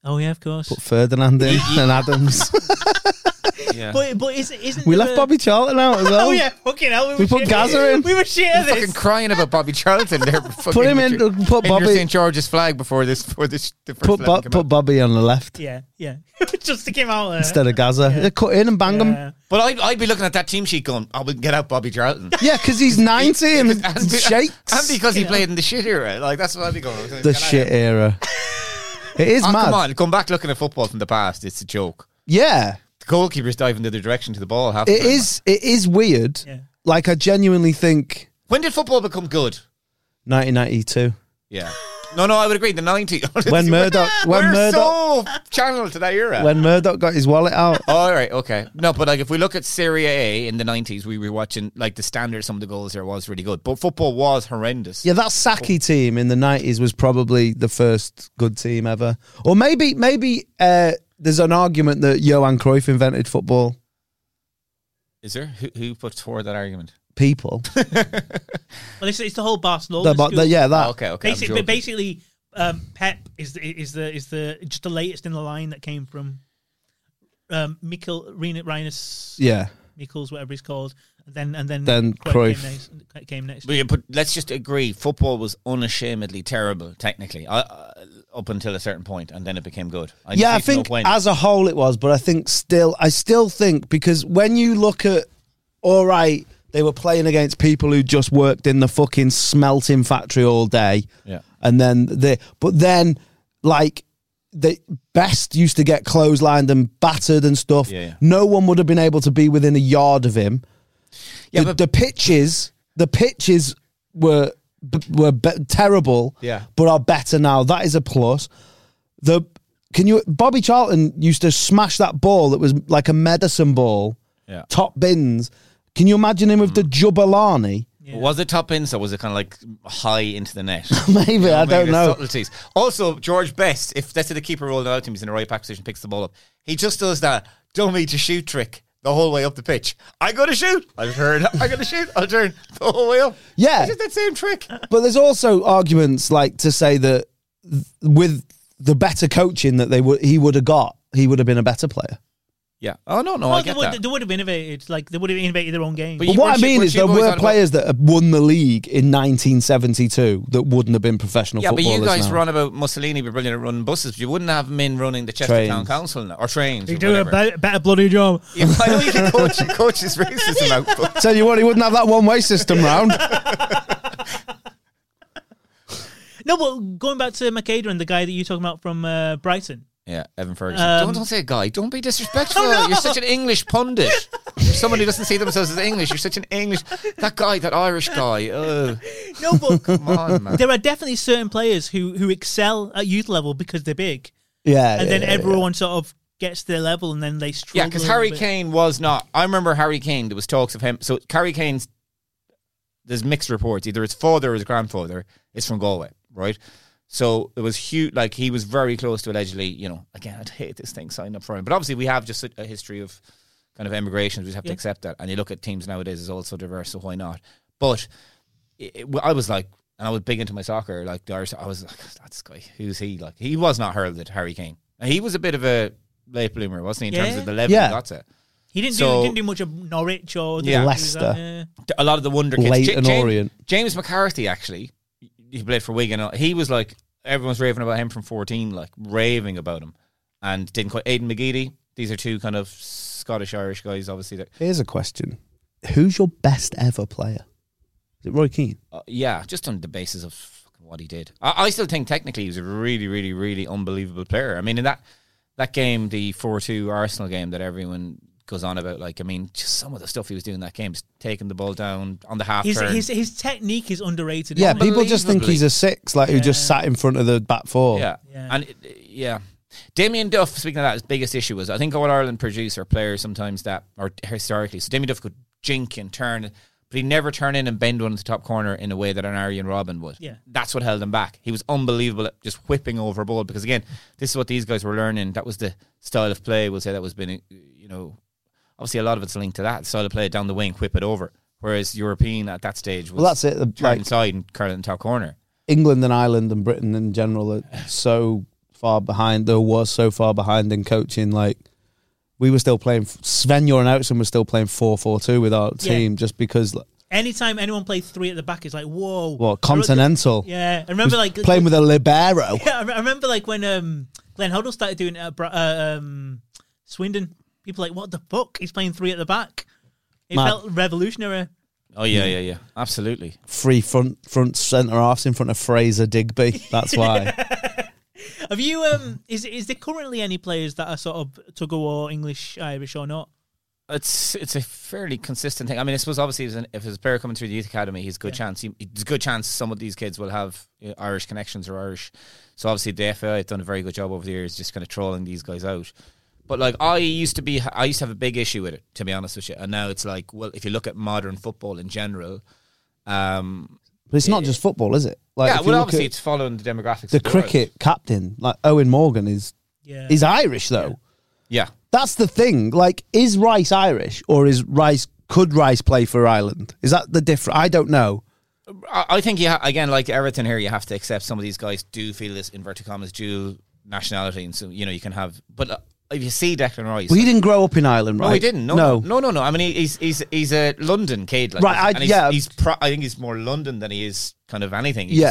Oh yeah, of course. Put Ferdinand in and Adams. Yeah. But isn't We there left a- Bobby Charlton out as well. Oh yeah, fucking hell. We put Gaza in. We were shit at fucking this. crying about Bobby Charlton there. Put him in. Put Bobby. St. George's flag before the first Put 11 came put out. Bobby on the left Yeah. Just to come out there. instead of Gaza. Yeah. Yeah, cut in and bang him. Yeah. But I'd be looking at that team sheet going, "I would get out Bobby Charlton." Yeah, because he's 90 and shakes. And because he played in the shit era. Like, that's what I'd be going. The shit era. It is mad. Come on, come back looking at football from the past. It's a joke. Yeah, The goalkeeper's diving the other direction to the ball. Half the it time. is. It is weird. Yeah. Like I genuinely think When did football become good? 1992 Yeah. No, I would agree. The 90s. when Murdoch We're so channeled to that era. when Murdoch got his wallet out. Oh, all right, okay. No, but like if we look at Serie A in the 90s, we were watching like the standard. Some of the goals there was really good, but football was horrendous. Yeah, that Saki team in the 90s was probably the first good team ever. Or maybe there's an argument that Johan Cruyff invented football. Is there who puts forward that argument? People. Well, it's the whole Barcelona school. Yeah, that. Oh, okay. I'm Basically, joking. Pep is the just the latest in the line that came from Rinus Yeah. Michels, whatever he's called, and then Cruyff came next. But let's just agree, football was unashamedly terrible, technically, up until a certain point, and then it became good. I think as a whole it was, but I still think because when you look at, all right, they were playing against people who just worked in the fucking smelting factory all day, Yeah. and then like the Best used to get clotheslined and battered and stuff. Yeah. No one would have been able to be within a yard of him. Yeah, the pitches were terrible, but are better now. That is a plus. Bobby Charlton used to smash that ball that was like a medicine ball, top bins. Can you imagine him with the Jubilani? Yeah. Was it top in, so was it kind of like high into the net? Maybe, I don't know. Subtleties. Also, George Best, if that's the keeper rolling out to him, he's in the right back position, picks the ball up. He just does that "don't me to shoot" trick the whole way up the pitch. I got to shoot. I've heard. I got to shoot. I'll turn the whole way up. Yeah, it's just that same trick. But there's also arguments like to say that with the better coaching that he would have been a better player. Yeah. Oh no, Well, I get that. They would have innovated. Like they would have innovated their own game. But what I mean is there were players that have won the league in 1972 that wouldn't have been professional footballers. Yeah, but you guys now. run about Mussolini be brilliant at running buses, but you wouldn't have men running the Chester Town Council now, or trains. They or do a whatever. better bloody job. Yeah, I know you can coach his racism out. But Tell you what, he wouldn't have that one-way system round. No, but going back to McAdrian, the guy that you're talking about from Brighton. yeah, Evan Ferguson. Don't say guy. Don't be disrespectful. You're such an English pundit. You're someone who doesn't see themselves as English. You're such an English. That guy, that Irish guy. No, but Come on, man. there are definitely certain players who excel at youth level because they're big, Yeah, and then everyone sort of gets to their level, and then they struggle. Yeah, because a little Harry bit. Kane was not. I remember Harry Kane. There was talks of him. So Harry Kane's. There's mixed reports. Either his father or his grandfather is from Galway, right? So there was huge. Like he was very close to allegedly. You know, again, I'd hate this thing signed up for him, but obviously we have just a history of kind of emigration. We just have to accept that. And you look at teams nowadays; it's also diverse. So why not? But I was like, and I was big into my soccer. Like the Irish, I was like, that's guy. Who's he? Like he was not heralded, Harry Kane. And he was a bit of a late bloomer, wasn't he? In terms of the level he got to. He didn't do much of Norwich or Leicester. A lot of the wonder kids. Leighton Orient. James McCarthy, actually, he played for Wigan. He was like, everyone's raving about him from 14, like raving about him. And didn't quite. Aidan McGeady. These are two kind of Scottish-Irish guys, obviously. That, Here's a question. Who's your best ever player? Is it Roy Keane? yeah, just on the basis of what he did. I still think technically he was a really, really, really unbelievable player. I mean, in that game, the 4-2 Arsenal game that everyone goes on about, like, I mean, just some of the stuff he was doing in that game, just taking the ball down on the half turn. His technique is underrated. Yeah, isn't it? people just think he's a six, like who just sat in front of the back four. Yeah. And Damien Duff, speaking of that, his biggest issue was, I think All Ireland produce are players sometimes that, or historically, so Damien Duff could jink and turn, but he'd never turn in and bend one to the top corner in a way that an Arjen Robben would. Yeah. That's what held him back. He was unbelievable at just whipping over a ball, because again, this is what these guys were learning. That was the style of play, we'll say, that was been, you know, obviously a lot of it's linked to that style of play, down the wing, whip it over. Whereas European at that stage was Well, that's it. turn inside and curl it in the top corner. England and Ireland and Britain in general are so far behind. There was so far behind in coaching. Like we were still playing. Sven-Göran Eriksson was still playing 4-4-2 with our team, just because. Anytime anyone plays 3 at the back, it's like whoa. What continental? Yeah, I remember like playing with a libero. Yeah, I remember like when Glenn Hoddle started doing it at Swindon. People were like, what the fuck? He's playing 3 at the back. It felt revolutionary. Oh yeah, absolutely. 3 front centre halves in front of Fraser Digby. That's why. Have you? Is there currently any players that are sort of tug of war, English, Irish, or not? It's a fairly consistent thing. I mean, I suppose obviously if there's a player coming through the youth academy, he's a good chance. There's a good chance some of these kids will have Irish connections or Irish. So obviously the FAI have done a very good job over the years, just kind of trolling these guys out. But like I used to have a big issue with it, to be honest with you. And now it's like, well, if you look at modern football in general, but it's not just football, is it? Like, yeah, well, obviously it's following the demographics. The of the cricket world. captain, like Owen Morgan, is Irish though. Yeah. That's the thing. Like, is Rice Irish, or could Rice play for Ireland? Is that the difference? I don't know. I think again, like everything here, you have to accept some of these guys do feel this inverted commas dual nationality, and so you can have. But if you see Declan Rice, well, he didn't grow up in Ireland, right? No, he didn't. No. I mean, he's a London kid, like, right? I think he's more London than he is kind of anything. He's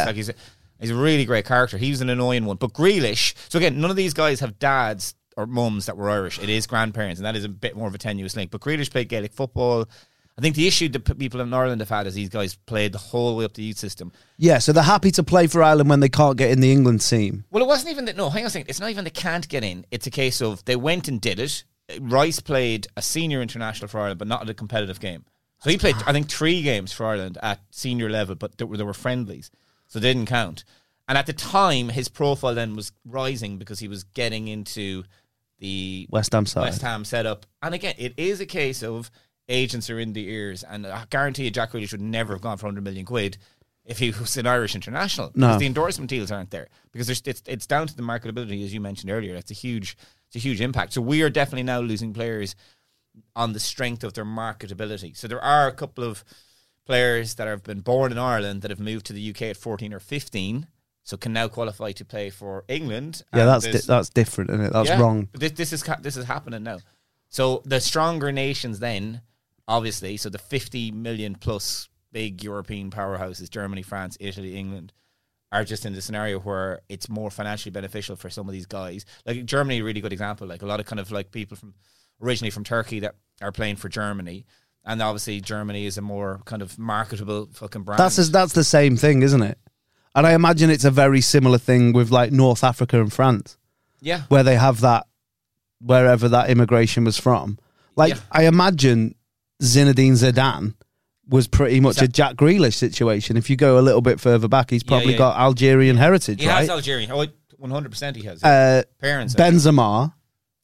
a really great character. He was an annoying one, but Grealish. So again, none of these guys have dads or mums that were Irish. It is grandparents, and that is a bit more of a tenuous link. But Grealish played Gaelic football. I think the issue that people in Ireland have had is these guys played the whole way up the youth system. Yeah, so they're happy to play for Ireland when they can't get in the England team. Well, it wasn't even that. No, hang on a second. It's not even they can't get in. It's a case of they went and did it. Rice played a senior international for Ireland, but not at a competitive game. So he played, I think, 3 games for Ireland at senior level, but there were friendlies, so they didn't count. And at the time, his profile then was rising because he was getting into the West Ham side. West Ham setup. And again, it is a case of agents are in the ears, and I guarantee you Jack Grealish would never have gone for 100 million quid if he was an Irish international. No. Because the endorsement deals aren't there. Because it's down to the marketability, as you mentioned earlier. It's a huge impact. So we are definitely now losing players on the strength of their marketability. So there are a couple of players that have been born in Ireland that have moved to the UK at 14 or 15, so can now qualify to play for England. Yeah, that's different, isn't it? That's wrong. But this is happening now. So the stronger nations then, obviously, so the 50 million plus big European powerhouses, Germany, France, Italy, England, are just in the scenario where it's more financially beneficial for some of these guys. Like Germany, a really good example. Like a lot of kind of like people originally from Turkey that are playing for Germany. And obviously Germany is a more kind of marketable fucking brand. That's the same thing, isn't it? And I imagine it's a very similar thing with like North Africa and France. Yeah. Where they have that, wherever that immigration was from. Like, I imagine Zinedine Zidane was pretty much a Jack Grealish situation. If you go a little bit further back, he's probably got Algerian heritage, he right? has Algerian. Oh, 100% he has. Parents. Benzema,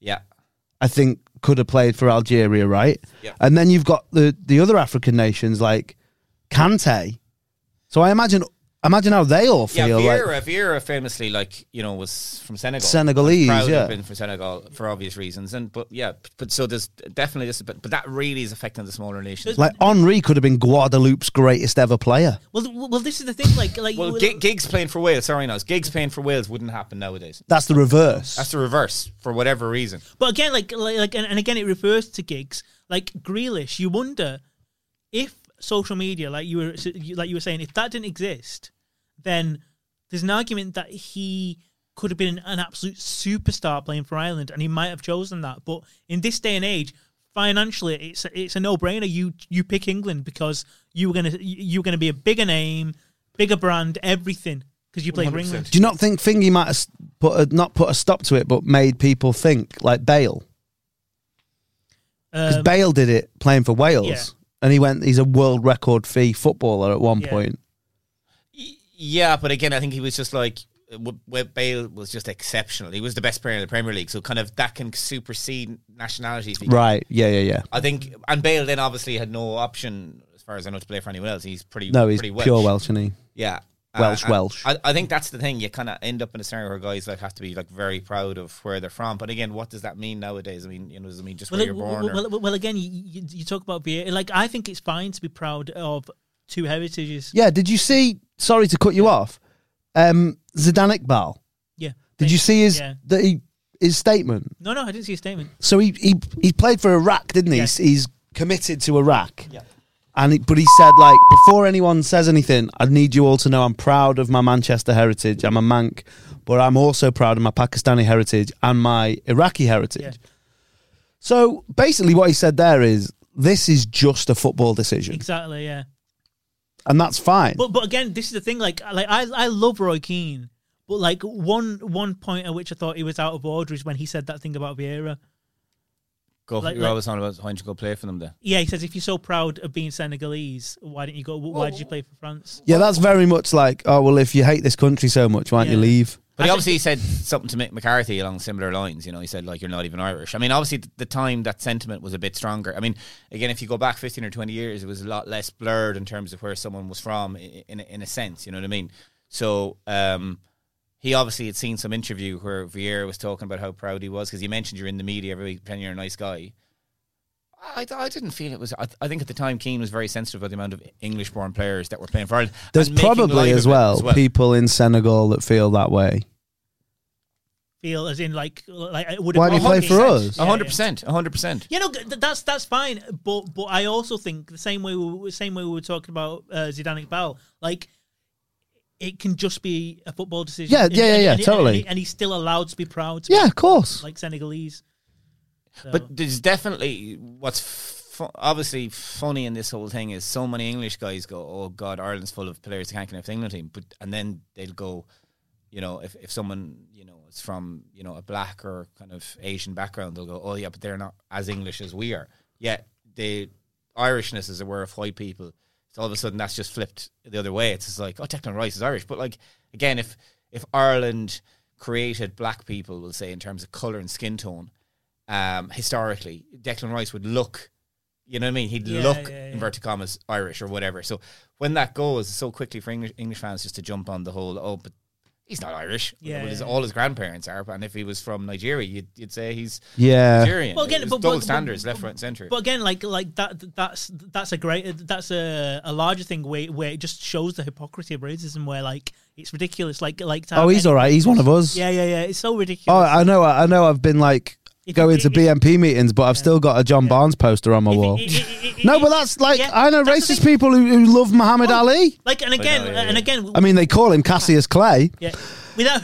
I think, could have played for Algeria, right? Yeah. And then you've got the other African nations like Kante. So I imagine how they all feel. Vieira famously, was from Senegal. Senegalese, proud to have been from Senegal for obvious reasons. But so there's definitely this, but that really is affecting the smaller nations. Like Henry could have been Guadeloupe's greatest ever player. Well, this is the thing. Giggs playing for Wales. Sorry, no, Giggs playing for Wales wouldn't happen nowadays. That's the reverse. That's the reverse for whatever reason. But again, and again, it refers to Giggs. Like Grealish, you wonder if social media, like you were saying, if that didn't exist, then there's an argument that he could have been an absolute superstar playing for Ireland, and he might have chosen that. But in this day and age, financially, it's a no-brainer. You pick England because you're gonna be a bigger name, bigger brand, everything because you play 100%. for England. Do you not think Thingy might have not put a stop to it, but made people think like Bale? Because Bale did it playing for Wales, and he's a world record fee footballer at one point. Yeah, but again, I think he was just like Bale was just exceptional. He was the best player in the Premier League, so kind of that can supersede nationalities. Right? Yeah. I think, and Bale then obviously had no option, as far as I know, to play for anyone else. He's pretty Welsh. pure Welsh, isn't he? Yeah. Welsh. I think that's the thing. You kind of end up in a scenario where guys have to be very proud of where they're from. But again, what does that mean nowadays? I mean, does it mean just where you're born? Well, again, you talk about Vieira. Like, I think it's fine to be proud of two heritages. Yeah. Did you see? Sorry to cut you off. Zidane Iqbal. Yeah. Did you see Yeah. his statement? No, I didn't see a statement. So he played for Iraq, didn't he? Yeah. He's committed to Iraq. Yeah. But he said, like, before anyone says anything, I need you all to know I'm proud of my Manchester heritage. I'm a Manc, but I'm also proud of my Pakistani heritage and my Iraqi heritage. Yeah. So basically what he said there is, this is just a football decision. Exactly, yeah. And that's fine. But again, this is the thing. Like I love Roy Keane, but like one point at which I thought he was out of order is when he said that thing about Vieira. You're always on about why don't you go play for them then? Yeah, he says if you're so proud of being Senegalese, why didn't you go? Why did you play for France? Yeah, that's very much like, oh, well, if you hate this country so much, why don't you Yeah. leave? But he obviously said something to Mick McCarthy along similar lines. You know, he said, like, you're not even Irish. I mean, obviously, the time that sentiment was a bit stronger. I mean, again, if you go back 15 or 20 years, it was a lot less blurred in terms of where someone was from, in a sense. You know what I mean? So, he obviously had seen some interview where Vieira was talking about how proud he was, because you mentioned you're in the media every week, pretending you're a nice guy. I didn't feel it was. I think at the time Keane was very sensitive about the amount of English-born players that were playing for Ireland. There's and making probably light as of it well people in Senegal that feel that way. Feel as in like it would. Why do you play for us? 100%, 100%. You know, that's fine. But I also think the same way we were talking about Zidane Iqbal, like it can just be a football decision. Yeah, totally. And he's still allowed to be proud. To Yeah, be, of course. like Senegalese. So. But there's definitely what's obviously funny in this whole thing is so many English guys go, oh God, Ireland's full of players that can't connect with the England team. And then they'll go, you know, if someone, you know, is from, you know, a black or kind of Asian background, they'll go, oh yeah, but they're not as English as we are. Yet the Irishness is aware of white people. So all of a sudden that's just flipped the other way. It's just like, oh, Declan Rice is Irish. But like, again, if Ireland created black people, we'll say, in terms of colour and skin tone, historically, Declan Rice would look, you know what I mean? He'd look, inverted commas, Irish or whatever. So when that goes so quickly for English fans just to jump on the whole, oh, but he's not Irish. All his grandparents are. And if he was from Nigeria, you'd say he's Nigerian. Well, again, double standards, left, right, and centre. But again, like that's a larger thing where it just shows the hypocrisy of racism. Where like it's ridiculous. Like he's all right. He's one of us. Yeah. It's so ridiculous. Oh, I know. I've been like going to BNP meetings, but I've still got a John Barnes poster on my wall. No, but that's like I know racist people who love Muhammad Ali. Like, and again, I mean, they call him Cassius Clay. Yeah, without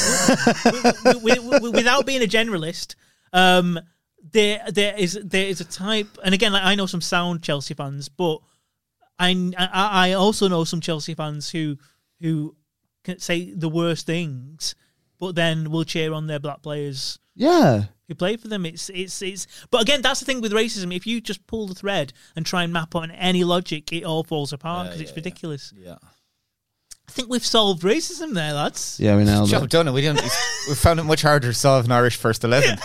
being a generalist, there is a type, and again, like I know some sound Chelsea fans, but I also know some Chelsea fans who can say the worst things, but then will cheer on their black players. Yeah. Who play for them? It's. But again, that's the thing with racism. If you just pull the thread and try and map on any logic, it all falls apart because it's ridiculous. Yeah. I think we've solved racism there, lads. Yeah, we nailed Job it. done. We found it much harder to solve an Irish first 11.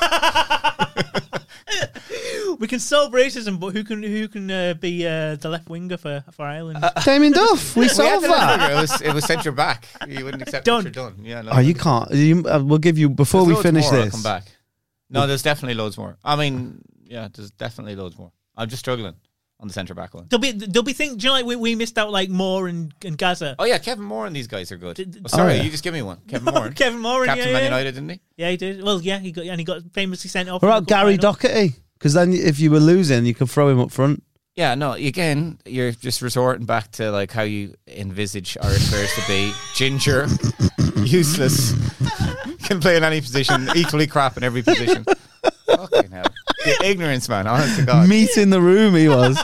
We can solve racism, but who can be the left winger for Ireland? Damien Duff. We solved that. It was centre back. You wouldn't accept Done. that you're done. Yeah. No, Oh, you can't. We'll give you before There's we loads finish more, I'll this. come back. No, there's definitely loads more. I mean, yeah, there's definitely loads more. I'm just struggling on the centre back one. There'll be things. Do you know, like we missed out like Moore and Gaza. Oh yeah, Kevin Moore and these guys are good. Sorry, yeah. you just give me one. Kevin Moore. Kevin Moore, Captain Man United, didn't he? Yeah, he did. Well, yeah, he got famously sent off. What in about the cup Gary final. Doherty? Because then if you were losing, you could throw him up front. Yeah, no, again, you're just resorting back to like how you envisage Irish players to be. Ginger, useless, can play in any position, equally crap in every position. Fucking hell. The ignorance, man, honest to God. Meat in the room he was.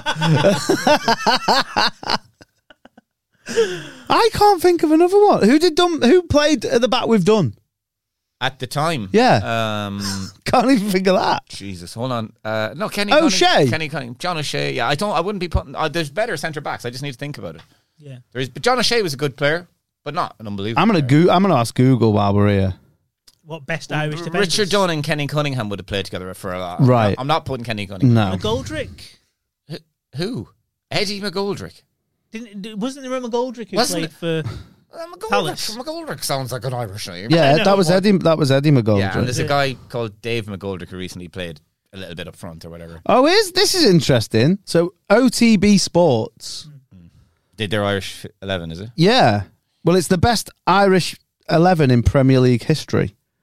I can't think of another one. Who played at the back with Dunn? At the time. Yeah. Can't even think of that. Jesus, hold on. No, Kenny O'Shea. Kenny Cunningham. John O'Shea. Yeah, I wouldn't be putting... there's better centre-backs. I just need to think about it. Yeah. But John O'Shea was a good player, but not an unbelievable I'm gonna ask Google while we're here. What best Irish defenders? Richard Dunn and Kenny Cunningham would have played together for a lot. Right. I'm not putting Kenny Cunningham. No. McGoldrick. Who? Eddie McGoldrick. Wasn't there a McGoldrick who Wasn't played for Palace? McGoldrick sounds like an Irish name. Yeah, know, that was Eddie McGoldrick. Yeah, and there's a guy called Dave McGoldrick who recently played a little bit up front or whatever. Oh, this is interesting. So OTB Sports. Did their Irish 11, is it? Yeah. Well, it's the best Irish 11 in Premier League history.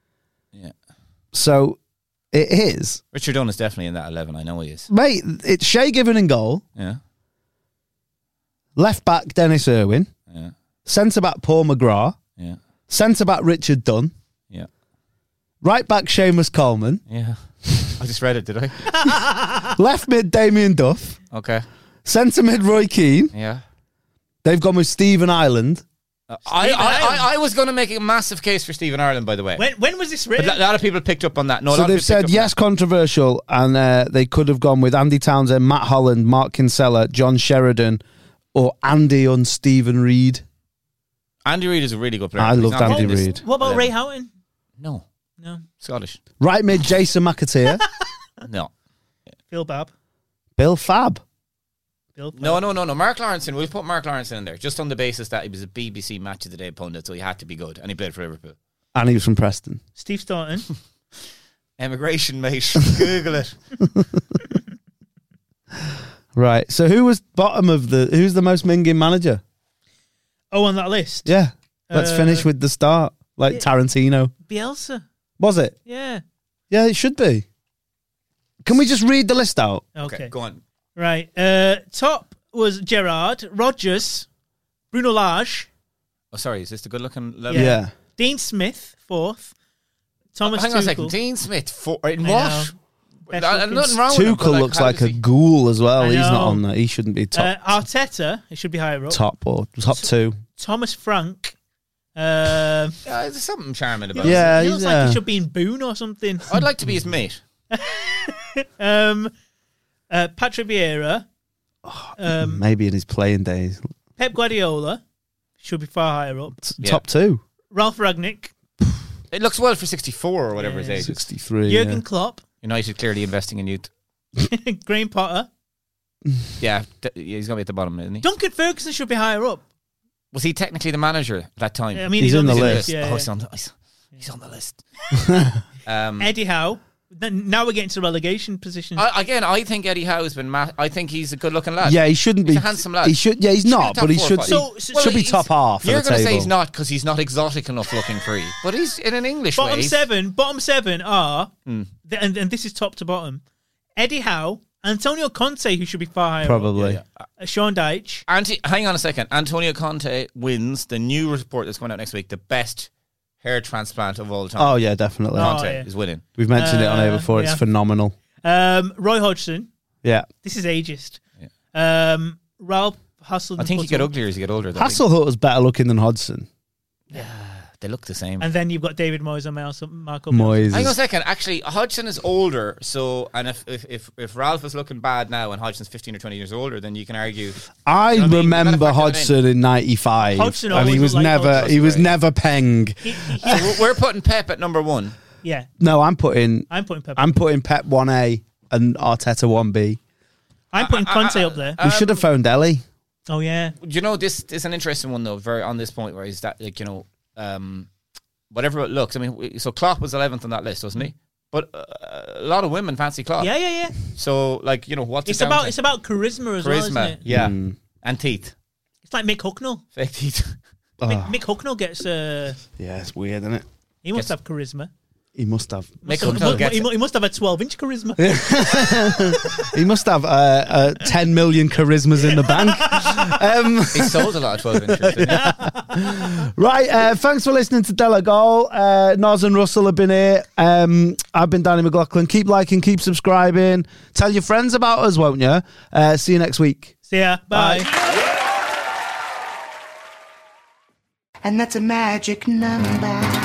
So it is. Richard Dunn is definitely in that 11. I know he is. Mate, it's Shea Given in goal. Yeah. Left back, Dennis Irwin. Yeah. Centre back, Paul McGrath. Yeah. Centre back, Richard Dunn. Yeah. Right back, Seamus Coleman. Yeah. I just read it, did I? Left mid, Damien Duff. Okay. Centre mid, Roy Keane. Yeah. They've gone with Stephen Ireland. I was going to make a massive case for Stephen Ireland, by the way. When was this But written? a lot of people picked up on that. No, a So lot of they've people picked said up on yes, controversial, and they could have gone with Andy Townsend, Matt Holland, Mark Kinsella, John Sheridan, or Andy on Stephen Reid. that. Andy Reid is a really good player. I He's loved not Andy in this Reid. What about 11. Ray Houghton? No. No. Scottish. Right mid, Jason McAteer. No. Phil Babb. Bill Fab. Bill Babb. No. Mark Lawrenson. We'll put Mark Lawrenson in there just on the basis that he was a BBC Match of the Day pundit, so he had to be good, and he played for Liverpool. And he was from Preston. Steve Staunton. Emigration, mate. Google it. Right. So who was bottom of who's the most minging manager? Oh, on that list? Yeah. Let's finish with the start. Like Tarantino. Bielsa. Was it? Yeah. Yeah, it should be. Can we just read the list out? Okay. Go on. Right. Top was Gerrard, Rodgers, Bruno Lage, Oh, sorry. Is this the good-looking level? Yeah. Dean Smith, fourth. Thomas Hang on a Tuchel. second. Dean Smith, in I what? know. Best Nothing looking. wrong with him, but Tuchel looks how like does a he- ghoul as well. I He's not know. on there. He shouldn't be top Arteta, it should be higher up. top or top two. Thomas Frank. Yeah, there's something charming about Yeah. He he's, looks like he should be in Boone or something. him. I'd like to be his mate. Patrick Vieira. Maybe in his playing days. Pep Guardiola should be far higher up. Yeah. Top two. Ralph Ragnick. It looks well for 64 or whatever Yeah. his age is. 63. Jurgen yeah. Klopp. United clearly investing in youth. Graham Potter. Yeah, he's going to be at the bottom, isn't he? Duncan Ferguson should be higher up. Was he technically the manager at that time? I mean, He's he's in on the this list. Yeah, Oh, yeah. he's on the list. Eddie Howe. Now we're getting to the relegation position. I think Eddie Howe has been. I think he's a good-looking lad. Yeah, he shouldn't He's be. a handsome lad. He should. Yeah, he's Should be not, top but he 4 or should. 5. He should be he's- top half. You're going to say he's not because he's not exotic enough looking for you, but he's in an English Bottom way. seven are, and this is top to bottom, Eddie Howe, Antonio Conte, who should be far higher Probably. up, Sean Dyche. Hang on a second. Antonio Conte wins the new report that's coming out next week. The best hair transplant of all time. Oh yeah, definitely. Oh, Conte yeah. is winning. We've mentioned it on here before. It's yeah. phenomenal. Roy Hodgson. Yeah. This is ageist. Ralph Hasselhoff. I think you get uglier as you get older. Though. Hasselhoff was better looking than Hodgson. They look the same. And then you've got David Moyes and Marco. Moyes. Hang on a is- second. Actually, Hodgson is older. So, and if Ralph is looking bad now and Hodgson's 15 or 20 years older, then you can argue. I You know what I mean? We've remember gotta factor that Hodgson in '95, Hodgson and he always was looked like never. Hodgson. He was Right. never Peng. So we're putting Pep at number 1. Yeah, No, I'm putting I'm putting Pep. Pep 1A and Arteta 1B. I'm putting Conte up there. We should have phoned Ellie. Oh yeah, You know, this is an interesting one though. Very on this point where is that like whatever it looks. I mean, so Klopp was 11th on that list, wasn't he? But a lot of women fancy Klopp. yeah. So like what's It's it down about to? it's about charisma as well, isn't Charisma, it? yeah, Mm. and teeth, It's like Mick Hucknall. fake teeth. Mick Hucknall gets. Yeah, it's weird, isn't it? He must have charisma. He must have. Mick So- Hucknall gets he must have a 12-inch charisma. He must have 10 million charismas in the bank. He sold a lot of 12 inches. Didn't he? Right, thanks for listening to Della Goal. Noz and Russell have been here. I've been Danny McLaughlin. Keep liking, keep subscribing. Tell your friends about us, won't you? See you next week. See ya. Bye. And that's a magic number.